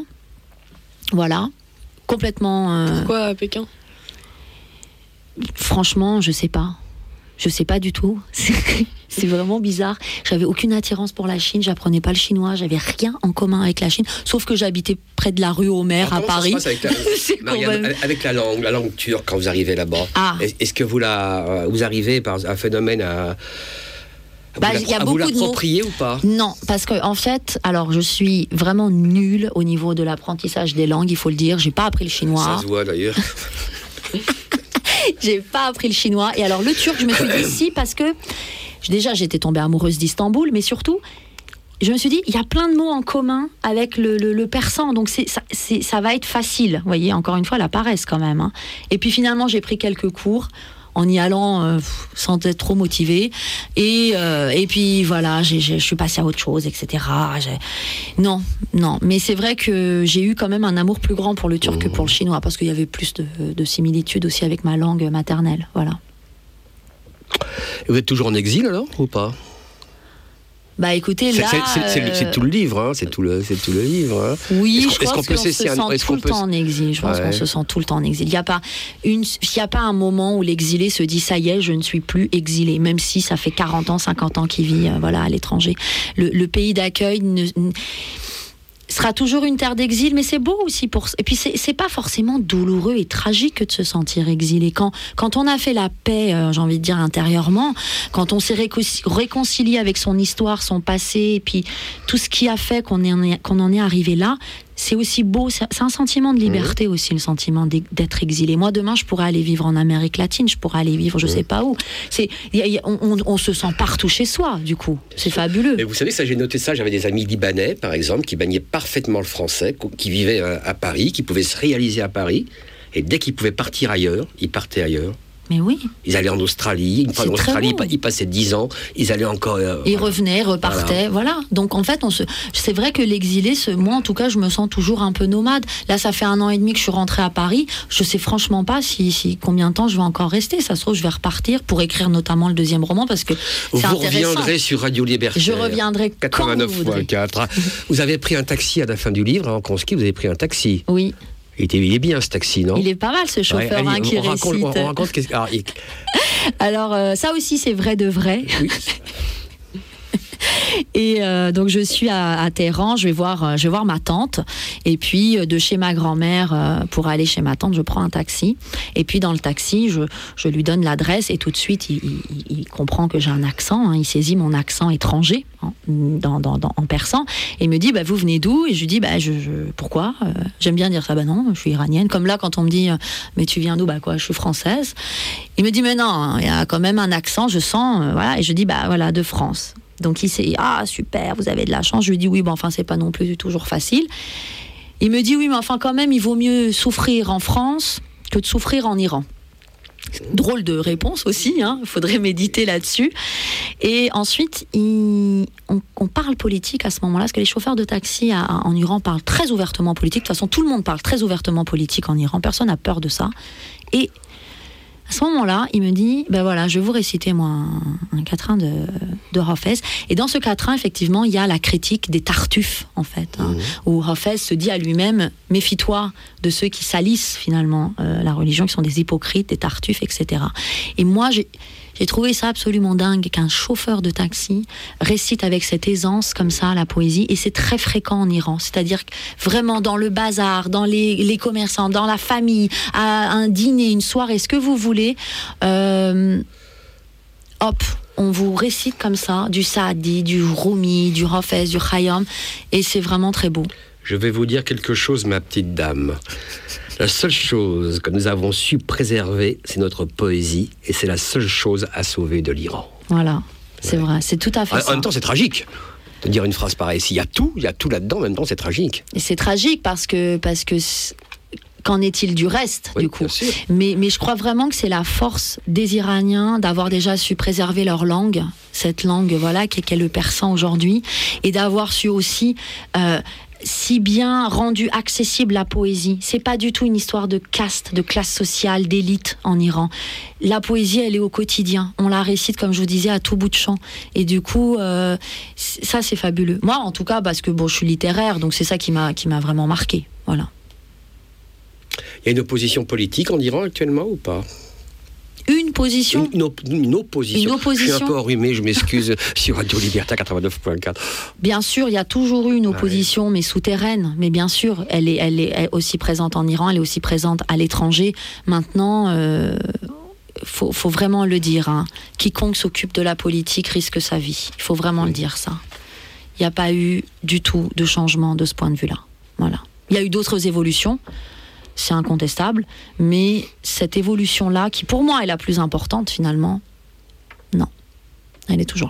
Voilà. Complètement... Euh... Pourquoi à Pékin ? Franchement, je sais pas. Je sais pas du tout. C'est vraiment bizarre. J'avais aucune attirance pour la Chine. J'apprenais pas le chinois. J'avais rien en commun avec la Chine. Sauf que j'habitais près de la rue Homer à Paris. Ça se passe avec, la... Marianne, même... avec la langue, la langue turque quand vous arrivez là-bas. Ah. Est-ce que vous, la... vous arrivez par un phénomène à... Bah, il y a beaucoup vous l'appropriez de mots. Ou pas ? Non, parce que en fait, alors je suis vraiment nulle au niveau de l'apprentissage des langues, il faut le dire. J'ai pas appris le chinois. Ça se voit d'ailleurs. J'ai pas appris le chinois. Et alors le turc, je me suis dit si, parce que déjà j'étais tombée amoureuse d'Istanbul, mais surtout, je me suis dit, il y a plein de mots en commun avec le, le, le persan, donc c'est, ça, c'est, ça va être facile. Vous voyez, encore une fois, la paresse quand même. Hein. Et puis finalement, j'ai pris quelques cours. en y allant euh, sans être trop motivée. Et, euh, et puis voilà, j'ai, j'ai, je suis passée à autre chose, et cetera. J'ai... Non, non. Mais c'est vrai que j'ai eu quand même un amour plus grand pour le turc que pour le chinois, parce qu'il y avait plus de, de similitudes aussi avec ma langue maternelle. Voilà. Et vous êtes toujours en exil alors, ou pas ? Bah écoutez, là... C'est, c'est, c'est, euh... c'est tout le livre, hein, c'est, tout le, c'est tout le livre. Hein. Oui, est-ce, je pense qu'on, qu'on se sent un, tout le peut... temps en exil. Je pense ouais. qu'on se sent tout le temps en exil. Il n'y a pas une, il y a pas un moment où l'exilé se dit « ça y est, je ne suis plus exilé », même si ça fait quarante ans, cinquante ans qu'il vit euh, voilà, à l'étranger. Le, le pays d'accueil... Ne, ne, sera toujours une terre d'exil, mais c'est beau aussi pour... Et puis c'est, c'est pas forcément douloureux et tragique que de se sentir exilé. Quand, quand on a fait la paix, euh, j'ai envie de dire intérieurement, quand on s'est réconcilié, réconcilié avec son histoire, son passé, et puis tout ce qui a fait qu'on, est, qu'on en est arrivé là, c'est aussi beau, c'est, c'est un sentiment de liberté mmh. aussi, le sentiment d'être exilé. Moi, demain, je pourrais aller vivre en Amérique latine, je pourrais aller vivre je mmh. sais pas où. C'est, y a, y a, on, on, on se sent partout chez soi, du coup. C'est fabuleux. Mais vous savez, ça, j'ai noté ça, j'avais des amis libanais, par exemple, qui maniaient parfaitement le français, qui vivaient à, à Paris, qui pouvaient se réaliser à Paris, et dès qu'ils pouvaient partir ailleurs, ils partaient ailleurs. Mais oui. Ils allaient en Australie, une fois en Australie, ils passaient dix ans, ils allaient encore... Euh, ils voilà. revenaient, repartaient, voilà. voilà. Donc en fait, on se... c'est vrai que l'exilé, se... moi en tout cas, je me sens toujours un peu nomade. Là, ça fait un an et demi que je suis rentrée à Paris, je sais franchement pas si, si combien de temps je vais encore rester. Ça se trouve, je vais repartir pour écrire notamment le deuxième roman, parce que c'est vous intéressant. Vous reviendrez sur Radio Libertaire. Je reviendrai quatre-vingt-neuf quand vous voudrez. quatre. Vous avez pris un taxi à la fin du livre, en Konski, vous avez pris un taxi. Oui. Il, était, il est bien ce taxi, non ? Il est pas mal ce chauffeur ouais, allez, hein, qui on récite. Raconte, on, on raconte qu'est-ce... Alors, il... Alors euh, ça aussi c'est vrai de vrai. Oui. Et euh, donc je suis à, à Téhéran, je vais voir, je vais voir ma tante. Et puis de chez ma grand-mère euh, pour aller chez ma tante, je prends un taxi. Et puis dans le taxi, je, je lui donne l'adresse et tout de suite, il, il, il comprend que j'ai un accent. Hein, il saisit mon accent étranger hein, dans, dans, dans, en persan. Et il me dit, bah, vous venez d'où ? Et je lui dis, bah, je, je, pourquoi ? euh, J'aime bien dire ça. Bah non, je suis iranienne. Comme là, quand on me dit, mais tu viens d'où ? Bah quoi, je suis française. Il me dit, mais non, il y a quand même un accent, je sens. Euh, voilà. Et je dis, bah voilà, de France. Donc il s'est ah super, vous avez de la chance. Je lui dis oui, ben enfin c'est pas non plus toujours facile. Il me dit oui, mais enfin quand même il vaut mieux souffrir en France que de souffrir en Iran. Drôle de réponse aussi, hein. Il faudrait méditer là-dessus. Et ensuite, il, on, on parle politique à ce moment-là, parce que les chauffeurs de taxi à, en Iran parlent très ouvertement politique. De toute façon, tout le monde parle très ouvertement politique en Iran. Personne n'a peur de ça. Et à ce moment-là, il me dit, ben voilà, je vais vous réciter moi un, un quatrain de, de Hafez. Et dans ce quatrain, effectivement, il y a la critique des tartuffes, en fait, hein, mmh. où Hafez se dit à lui-même, méfie-toi de ceux qui salissent finalement euh, la religion, qui sont des hypocrites, des tartuffes, et cetera. Et moi, j'ai, j'ai trouvé ça absolument dingue qu'un chauffeur de taxi récite avec cette aisance comme ça la poésie. Et c'est très fréquent en Iran, c'est-à-dire vraiment dans le bazar, dans les, les commerçants, dans la famille, à un dîner, une soirée, ce que vous voulez, euh, hop, on vous récite comme ça du Saadi, du Rumi, du Hafez, du Khayyam, et c'est vraiment très beau. Je vais vous dire quelque chose, ma petite dame. La seule chose que nous avons su préserver, c'est notre poésie, et c'est la seule chose à sauver de l'Iran. Voilà, c'est ouais. vrai, c'est tout à fait en, ça. En même temps, c'est tragique de dire une phrase pareille. S'il y a tout, il y a tout là-dedans, en même temps, c'est tragique. Et c'est tragique parce que... Parce que qu'en est-il du reste, oui, du coup ? mais, mais je crois vraiment que c'est la force des Iraniens d'avoir déjà su préserver leur langue, cette langue voilà, qui est le persan aujourd'hui, et d'avoir su aussi... Euh, si bien rendu accessible la poésie. C'est pas du tout une histoire de caste, de classe sociale, d'élite en Iran. La poésie, elle est au quotidien. On la récite, comme je vous disais, à tout bout de champ. Et du coup, euh, ça, c'est fabuleux. Moi, en tout cas, parce que bon, je suis littéraire, donc c'est ça qui m'a, qui m'a vraiment marqué. Voilà. Il y a une opposition politique en Iran actuellement ou pas ? Une position une, une, une, opposition. une opposition. Je suis un peu enrhumé, je m'excuse, sur Radio Libertaire quatre-vingt-neuf point quatre. Bien sûr, il y a toujours eu une opposition, ouais. mais souterraine. Mais bien sûr, elle est, elle est aussi présente en Iran, elle est aussi présente à l'étranger. Maintenant, euh, faut, faut vraiment le dire. Hein. Quiconque s'occupe de la politique risque sa vie. Il faut vraiment oui. le dire, ça. Il n'y a pas eu du tout de changement de ce point de vue-là. Voilà. Il y a eu d'autres évolutions. C'est incontestable, mais cette évolution-là, qui pour moi est la plus importante finalement, non, elle est toujours là.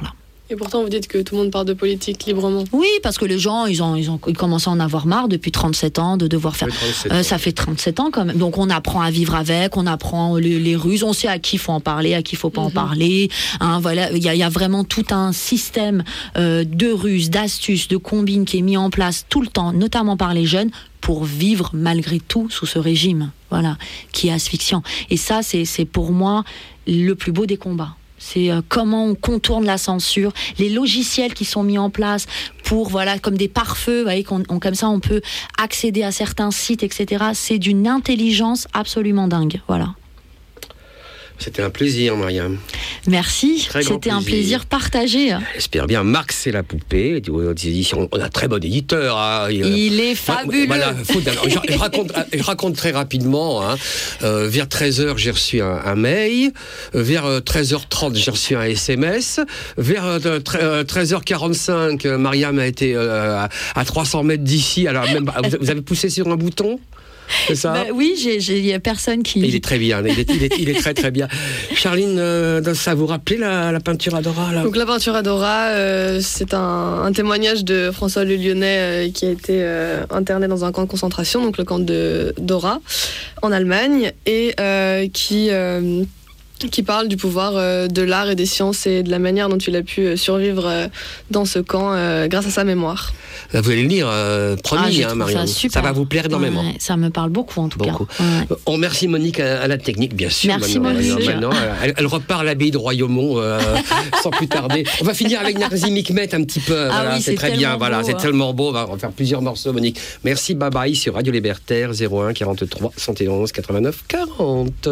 Et pourtant, vous dites que tout le monde parle de politique librement. Oui, parce que les gens, ils, ont, ils, ont, ils commencent à en avoir marre depuis trente-sept ans de devoir faire... Euh, ça fait trente-sept ans quand même. Donc on apprend à vivre avec, on apprend les, les ruses, on sait à qui il faut en parler, à qui il ne faut pas mm-hmm. en parler. Hein, voilà, il y, y a vraiment tout un système euh, de ruses, d'astuces, de combines qui est mis en place tout le temps, notamment par les jeunes, pour vivre malgré tout sous ce régime, voilà, qui est asphyxiant. Et ça, c'est, c'est pour moi le plus beau des combats. C'est euh, comment on contourne la censure, les logiciels qui sont mis en place pour, voilà, comme des pare-feux, vous voyez, qu'on, on, comme ça on peut accéder à certains sites, et cetera. C'est d'une intelligence absolument dingue, voilà. C'était un plaisir, Mariam. Merci, très c'était un plaisir partagé. J'espère bien. Marx et la poupée, des éditions. On a un très bon éditeur. Hein. Il est fabuleux. Voilà, faut, je, je, raconte, je raconte très rapidement. Hein. Euh, vers treize heures, j'ai reçu un, un mail. Vers treize heures trente, j'ai reçu un S M S. Vers euh, treize heures quarante-cinq, Mariam a été euh, à, à trois cents mètres d'ici. Alors, même, vous avez poussé sur un bouton ? C'est ça ? Bah, oui, il y a personne qui... Il est très bien, il est, il est, il est très très bien. Charline, euh, ça vous rappelait la, la peinture à Dora là ? Donc la peinture à Dora, euh, c'est un, un témoignage de François Le Lyonnais euh, qui a été euh, interné dans un camp de concentration, donc le camp de Dora, en Allemagne, et euh, qui... Euh, qui parle du pouvoir euh, de l'art et des sciences et de la manière dont il a pu euh, survivre euh, dans ce camp euh, grâce à sa mémoire. Vous allez le lire, euh, promis, ah, hein, Mariam. Ça, ça va vous plaire énormément. Ouais, ça me parle beaucoup, en tout beaucoup. cas. Ouais. On remercie Monique à, à la technique, bien sûr. Merci, maintenant, Monique. Maintenant, elle, elle repart à l'abbaye de Royaumont euh, sans plus tarder. On va finir avec Narzim Hikmet un petit peu. Ah voilà, oui, c'est, c'est très bien. Beau, voilà, hein. C'est tellement beau. On va faire plusieurs morceaux, Monique. Merci, bye bye sur Radio Libertaire, zéro un quarante-trois cent onze quatre-vingt-neuf quarante.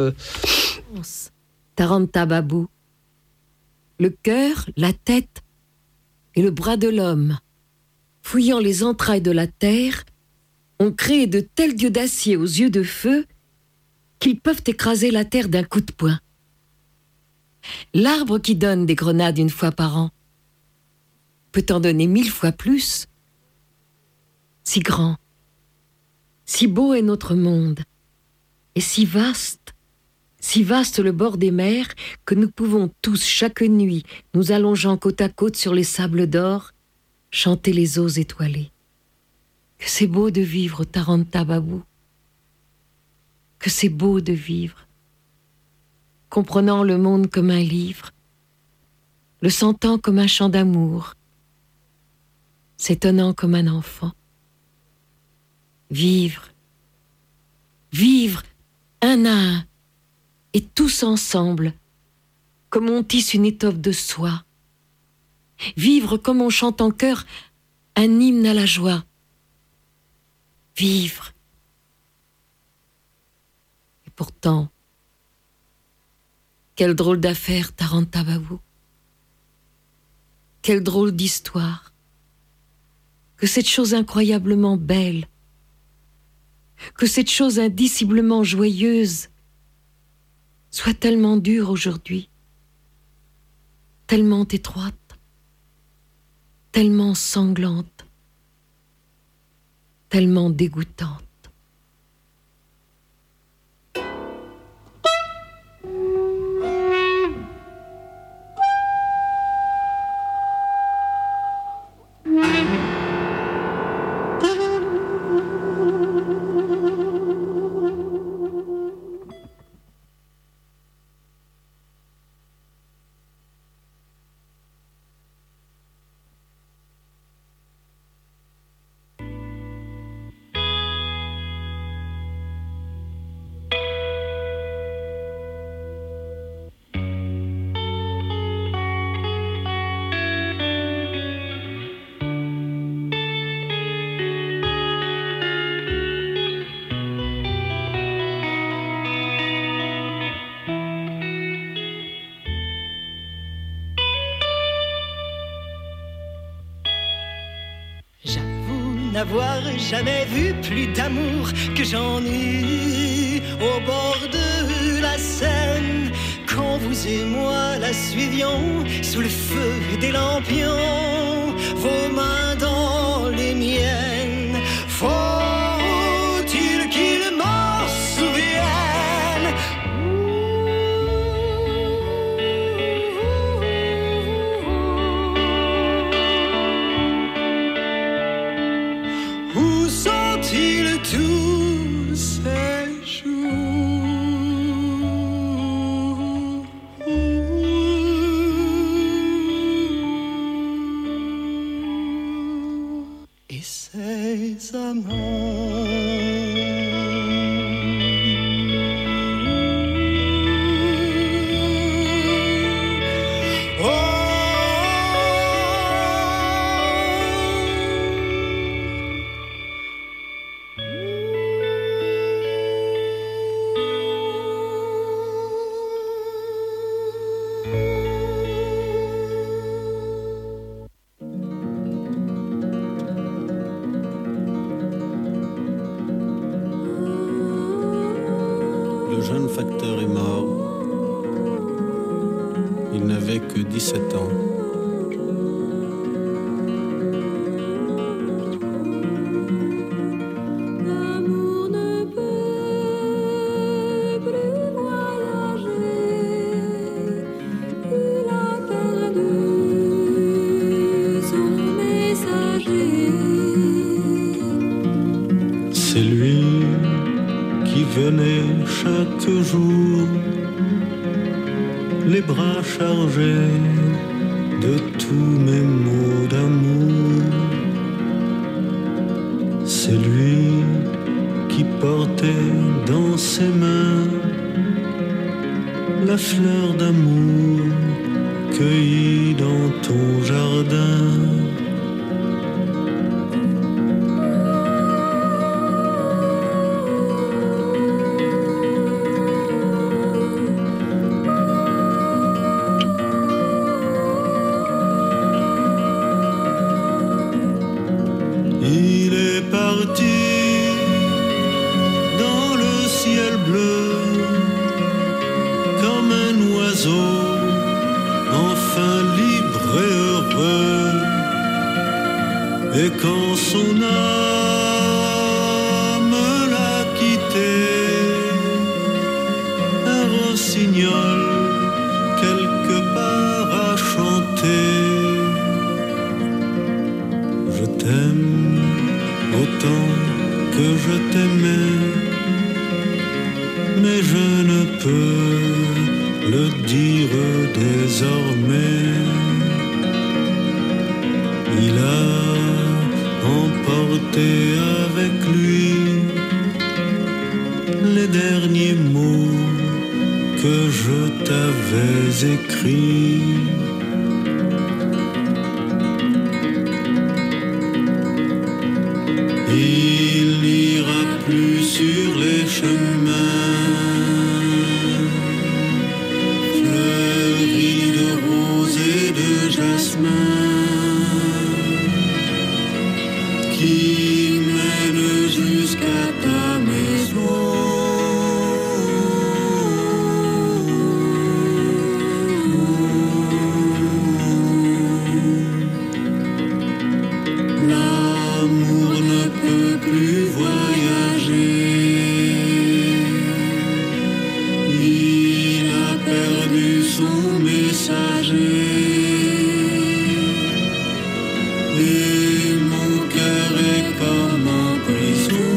Taranta Babou. Le cœur, la tête et le bras de l'homme, fouillant les entrailles de la terre, ont créé de tels dieux d'acier aux yeux de feu qu'ils peuvent écraser la terre d'un coup de poing. L'arbre qui donne des grenades une fois par an peut en donner mille fois plus. Si grand, si beau est notre monde, et si vaste, si vaste le bord des mers que nous pouvons tous, chaque nuit, nous allongeant côte à côte sur les sables d'or, chanter les eaux étoilées. Que c'est beau de vivre, Taranta Babou. Que c'est beau de vivre, comprenant le monde comme un livre, le sentant comme un chant d'amour, s'étonnant comme un enfant. Vivre, vivre un à un, et tous ensemble, comme on tisse une étoffe de soie. Vivre comme on chante en chœur un hymne à la joie. Vivre. Et pourtant, quelle drôle d'affaire, Taranta Babou. Quelle drôle d'histoire. Que cette chose incroyablement belle, que cette chose indiciblement joyeuse soit tellement dure aujourd'hui, tellement étroite, tellement sanglante, tellement dégoûtante. N'avoir jamais vu plus d'amour que j'en ai au bord de la Seine, quand vous et moi la suivions sous le feu des lampions, vos mains dans les miennes. Faut-il qu'il m'en souvienne? facteur est mort. Il n'avait que dix-sept ans. C'est lui qui venait chaque jour, les bras chargés de tous mes mots d'amour. C'est lui qui portait dans ses mains la fleur d'amour cueillie dans ton jardin. Et quand son âme l'a quitté, un rossignol quelque part a chanté. Je t'aime autant que je t'aimais, mais je ne peux le dire désormais. Il a emporté avec lui les derniers mots que je t'avais écrits. Il n'ira plus sur les chemins fleuris de roses et de jasmin qui mène jusqu'à ta maison. L'amour ne peut plus voyager. Il a perdu son messager. Et mon cœur est comme en prison.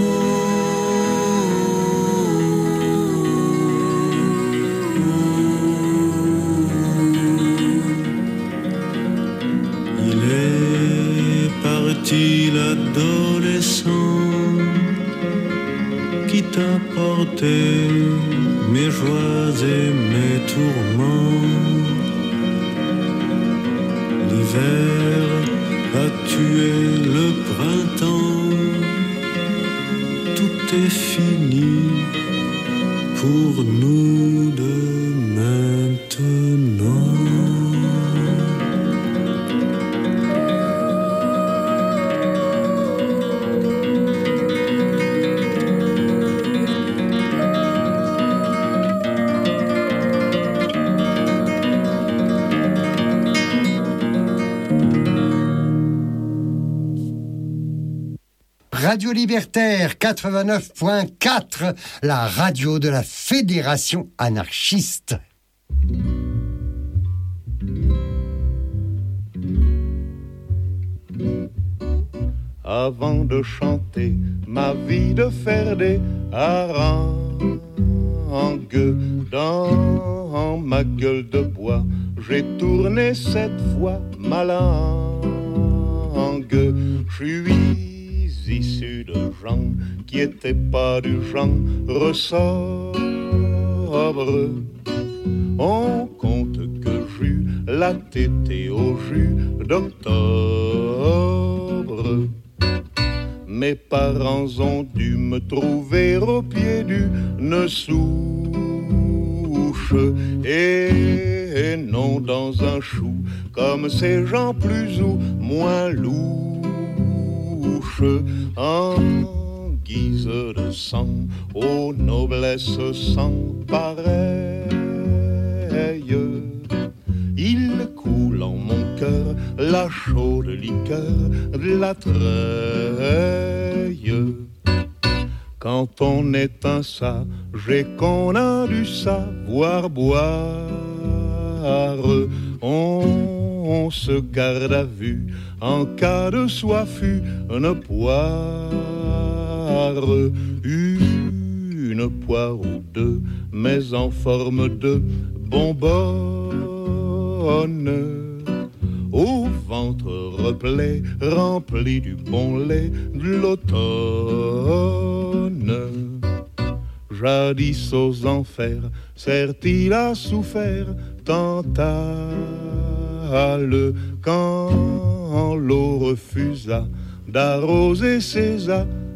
Il est parti l'adolescent qui t'a porté mes joies et mes tourments. L'hiver a tué le printemps, tout est fini pour nous deux maintenant. Radio Libertaire quatre-vingt-neuf point quatre, la radio de la Fédération anarchiste. Avant de chanter ma vie de faire des harangues dans ma gueule de bois, j'ai tourné cette fois ma langue. Je suis issu de gens qui étaient pas du genre sobre. On compte que j'eus la tétée au jus d'octobre. Mes parents ont dû me trouver au pied d'une souche et non dans un chou comme ces gens plus ou moins louches. En guise de sang, aux noblesses sans pareilles. Il coule en mon cœur la chaude liqueur de la treille. Quand on est un sage et qu'on a du savoir boire, on, on se garde à vue en cas de soif, une poire, une poire ou deux, mais en forme de bonbonne, au ventre replet, rempli du bon lait de l'automne. Jadis aux enfers, certes il a souffert Tantale, quand l'eau refusa d'arroser ses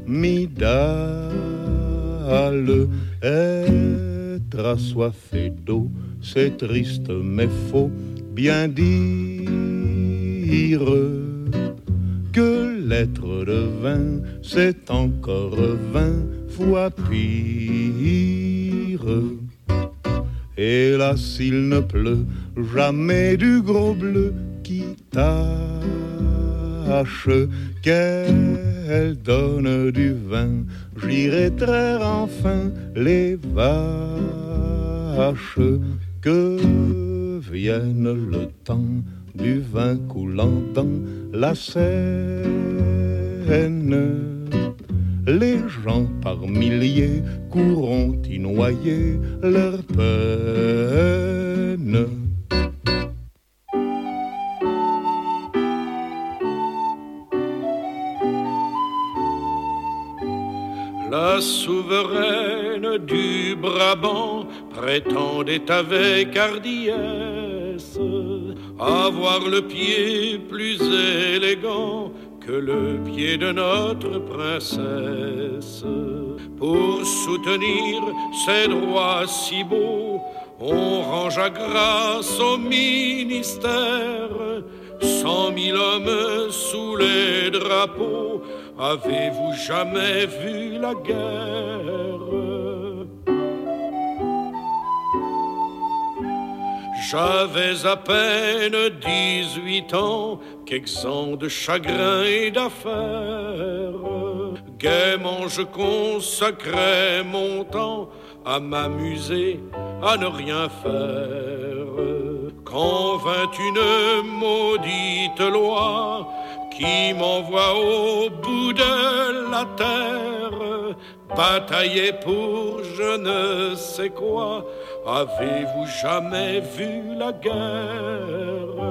amygdales. Être assoiffé d'eau, c'est triste mais faut bien dire que l'être de vin, c'est encore vingt fois pire. Hélas, il ne pleut jamais du gros bleu qui tâche, qu'elle donne du vin, j'irai traire enfin les vaches, que vienne le temps du vin coulant dans la Seine. Les gens par milliers courront y noyer leur peine. La souveraine du Brabant prétendait avec hardiesse avoir le pied plus élégant que le pied de notre princesse. Pour soutenir ses droits si beaux, on rangea grâce au ministère cent mille hommes sous les drapeaux. Avez-vous jamais vu la guerre? J'avais à peine dix-huit ans, qu'exempt de chagrin et d'affaires, gaiement je consacrais mon temps à m'amuser, à ne rien faire. Quand vint une maudite loi qui m'envoie au bout de la terre, batailler pour je ne sais quoi. Avez-vous jamais vu la guerre?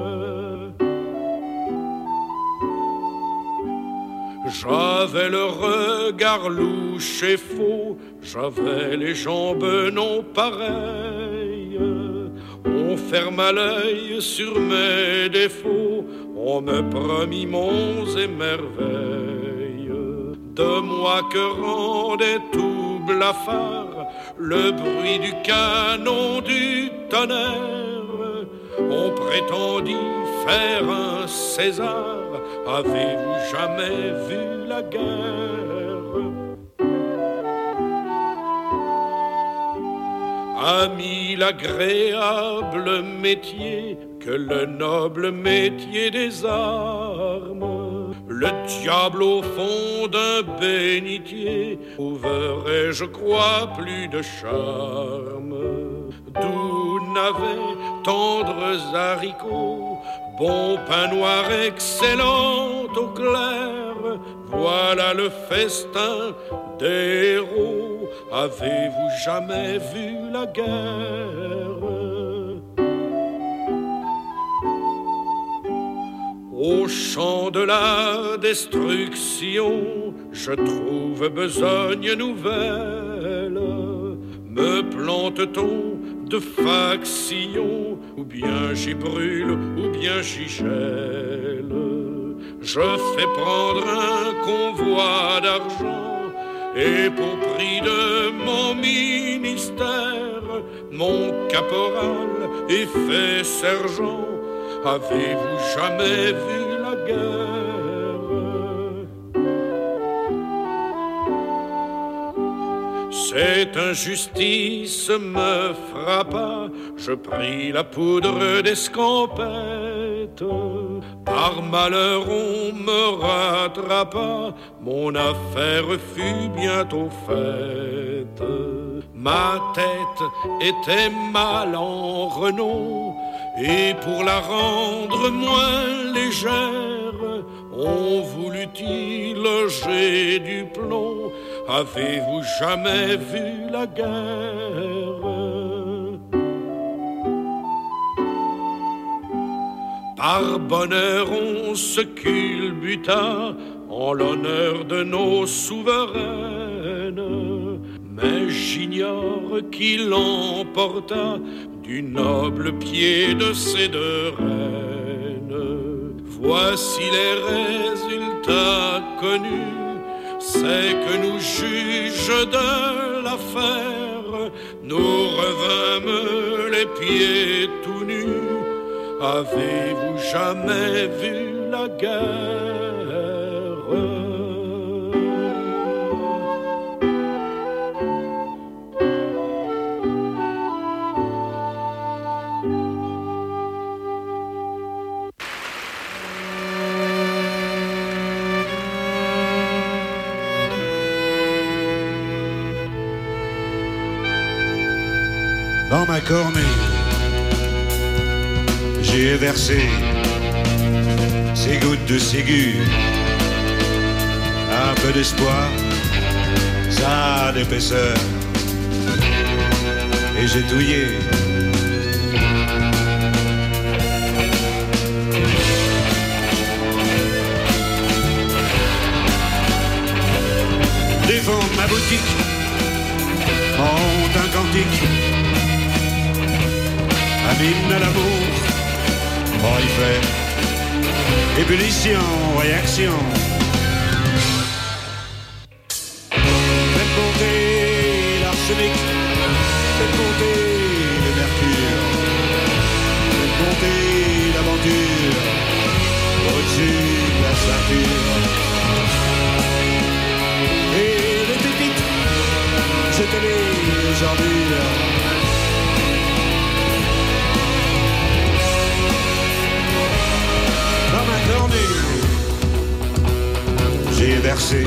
J'avais le regard louche et faux, j'avais les jambes non pareilles. On ferma l'œil sur mes défauts, on me promit monts et merveilles. De moi que rendait tout blafard le bruit du canon, du tonnerre. On prétendit faire un César. Avez-vous jamais vu la guerre? Ami, l'agréable métier que le noble métier des armes, le diable au fond d'un bénitier trouverait, je crois, plus de charme. D'où navets, tendres haricots, bon pain noir excellent au clair, voilà le festin des héros. Avez-vous jamais vu la guerre? Au champ de la destruction, je trouve besogne nouvelle. Me plante-t-on de faction, ou bien j'y brûle, ou bien j'y gèle? Je fais prendre un convoi d'argent, et pour prix de mon ministère, mon caporal est fait sergent. Avez-vous jamais vu la guerre? Cette injustice me frappa, je pris la poudre d'escampette. Par malheur on me rattrapa, mon affaire fut bientôt faite. Ma tête était mal en renom, et pour la rendre moins légère, on voulut y loger du plomb. Avez-vous jamais vu la guerre? Par bonheur on se culbuta en l'honneur de nos souveraines, mais j'ignore qui l'emporta du noble pied de ces deux reines. Voici les résultats connus, c'est que nous juges de l'affaire, nous revînmes les pieds tout nus. Avez-vous jamais vu la guerre? Dans ma cornée, j'ai versé ces gouttes de Ségur, un peu d'espoir, ça a d'épaisseur, et j'ai touillé. Défendre ma boutique, monte un cantique, abîme à l'amour, orifère, ébullition, réaction. Faites monter l'arsenic, faites monter le mercure, faites monter l'aventure, au-dessus de la ceinture. Et les pépites, jetez-les les ordures. Dans ma cornée, j'ai versé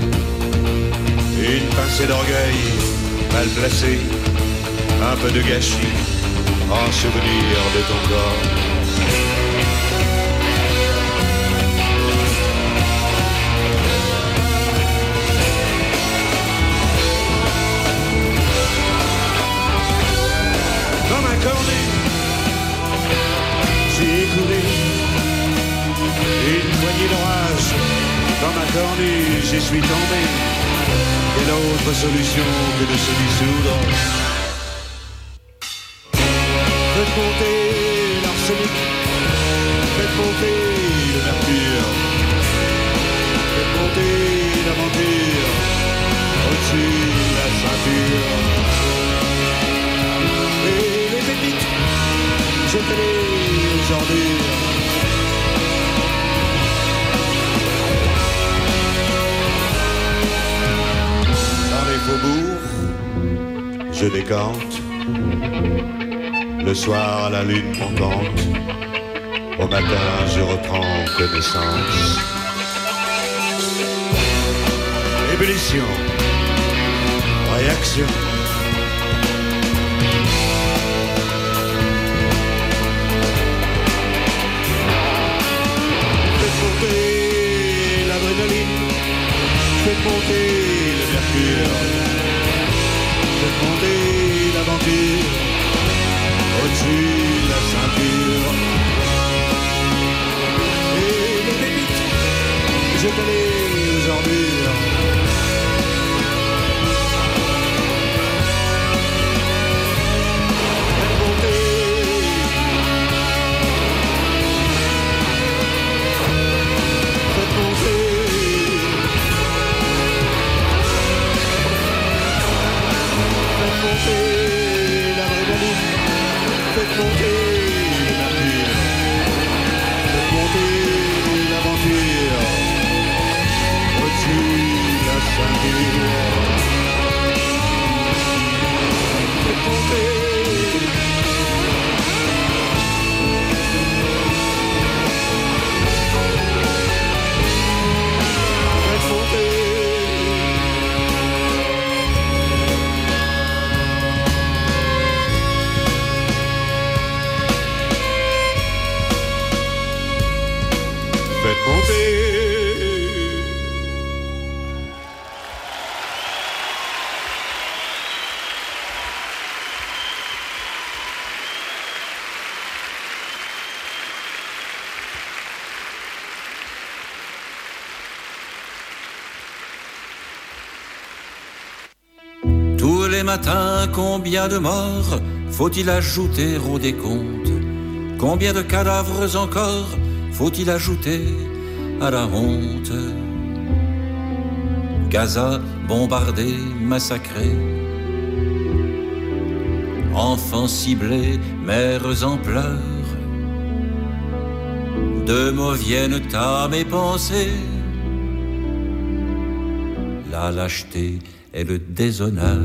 une pincée d'orgueil mal placée, un peu de gâchis en souvenir de ton corps. Dans ma cornée, j'ai écoulé une poignée d'orage. Dans ma cornée, j'y suis tombé. Quelle autre solution que de se dissoudre? Faites monter l'arsenic, faites monter le mercure, faites monter l'aventure, au-dessus de la ceinture. Et les pépites, jetez-les aux ordures. Faubourg, je décante. Le soir à la lune montante, au matin je reprends connaissance. Ébullition, réaction. Faites monter l'adrénaline, faites monter le mercure, faites monter l'aventure, au-dessus de la ceinture. Et les pépites, jetez-les aux ordures. Faites monter, faites monter. Faites monter l'adrénaline, faites monter la pure, faites monter l'aventure, répondez. Tous les matins, combien de morts faut-il ajouter au décompte? Combien de cadavres encore faut-il ajouter à la honte? Gaza bombardée, massacrée, enfants ciblés, mères en pleurs. Deux mots viennent à mes pensées: la lâcheté et le déshonneur.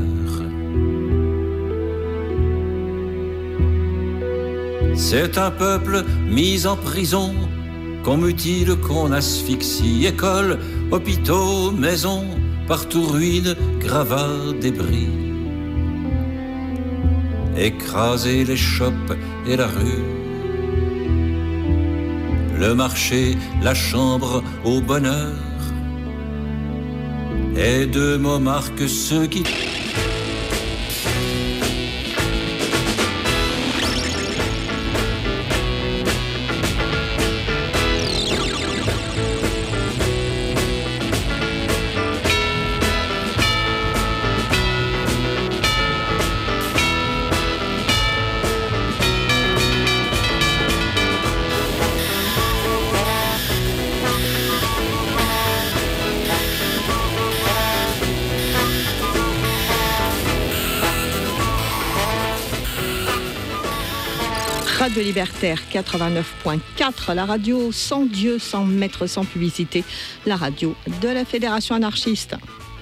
C'est un peuple mis en prison, qu'on mutile, qu'on asphyxie. Écoles, hôpitaux, maisons, partout ruines, gravats, débris. Écraser les chopes et la rue, le marché, la chambre au bonheur. Et deux mots marquent ceux qui... Radio Libertaire quatre-vingt-neuf point quatre, la radio sans Dieu, sans maître, sans publicité, la radio de la Fédération anarchiste.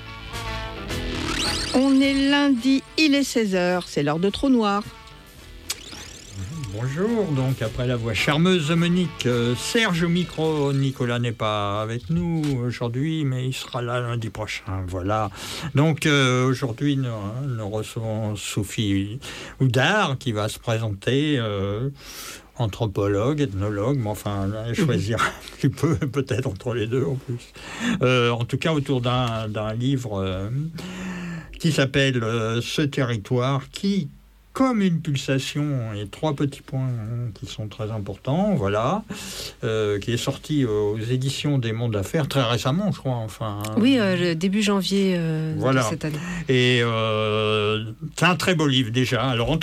On est lundi, il est seize heures, c'est l'heure de Trou Noir. Bonjour, donc après la voix charmeuse de Monique, euh, Serge au micro. Nicolas n'est pas avec nous aujourd'hui, mais il sera là lundi prochain, voilà. Donc euh, aujourd'hui, nous, hein, nous recevons Sophie Houdard qui va se présenter, euh, anthropologue, ethnologue, mais enfin, elle choisira un petit peu, peut-être entre les deux en plus. Euh, en tout cas, autour d'un, d'un livre euh, qui s'appelle euh, « Ce territoire » qui... comme une pulsation, et trois petits points hein, qui sont très importants, voilà, euh, qui est sorti aux éditions des Mondes d'Affaires très récemment, je crois, enfin. Oui, euh, le début janvier euh, voilà. de cette année. Et euh, c'est un très beau livre déjà. Alors,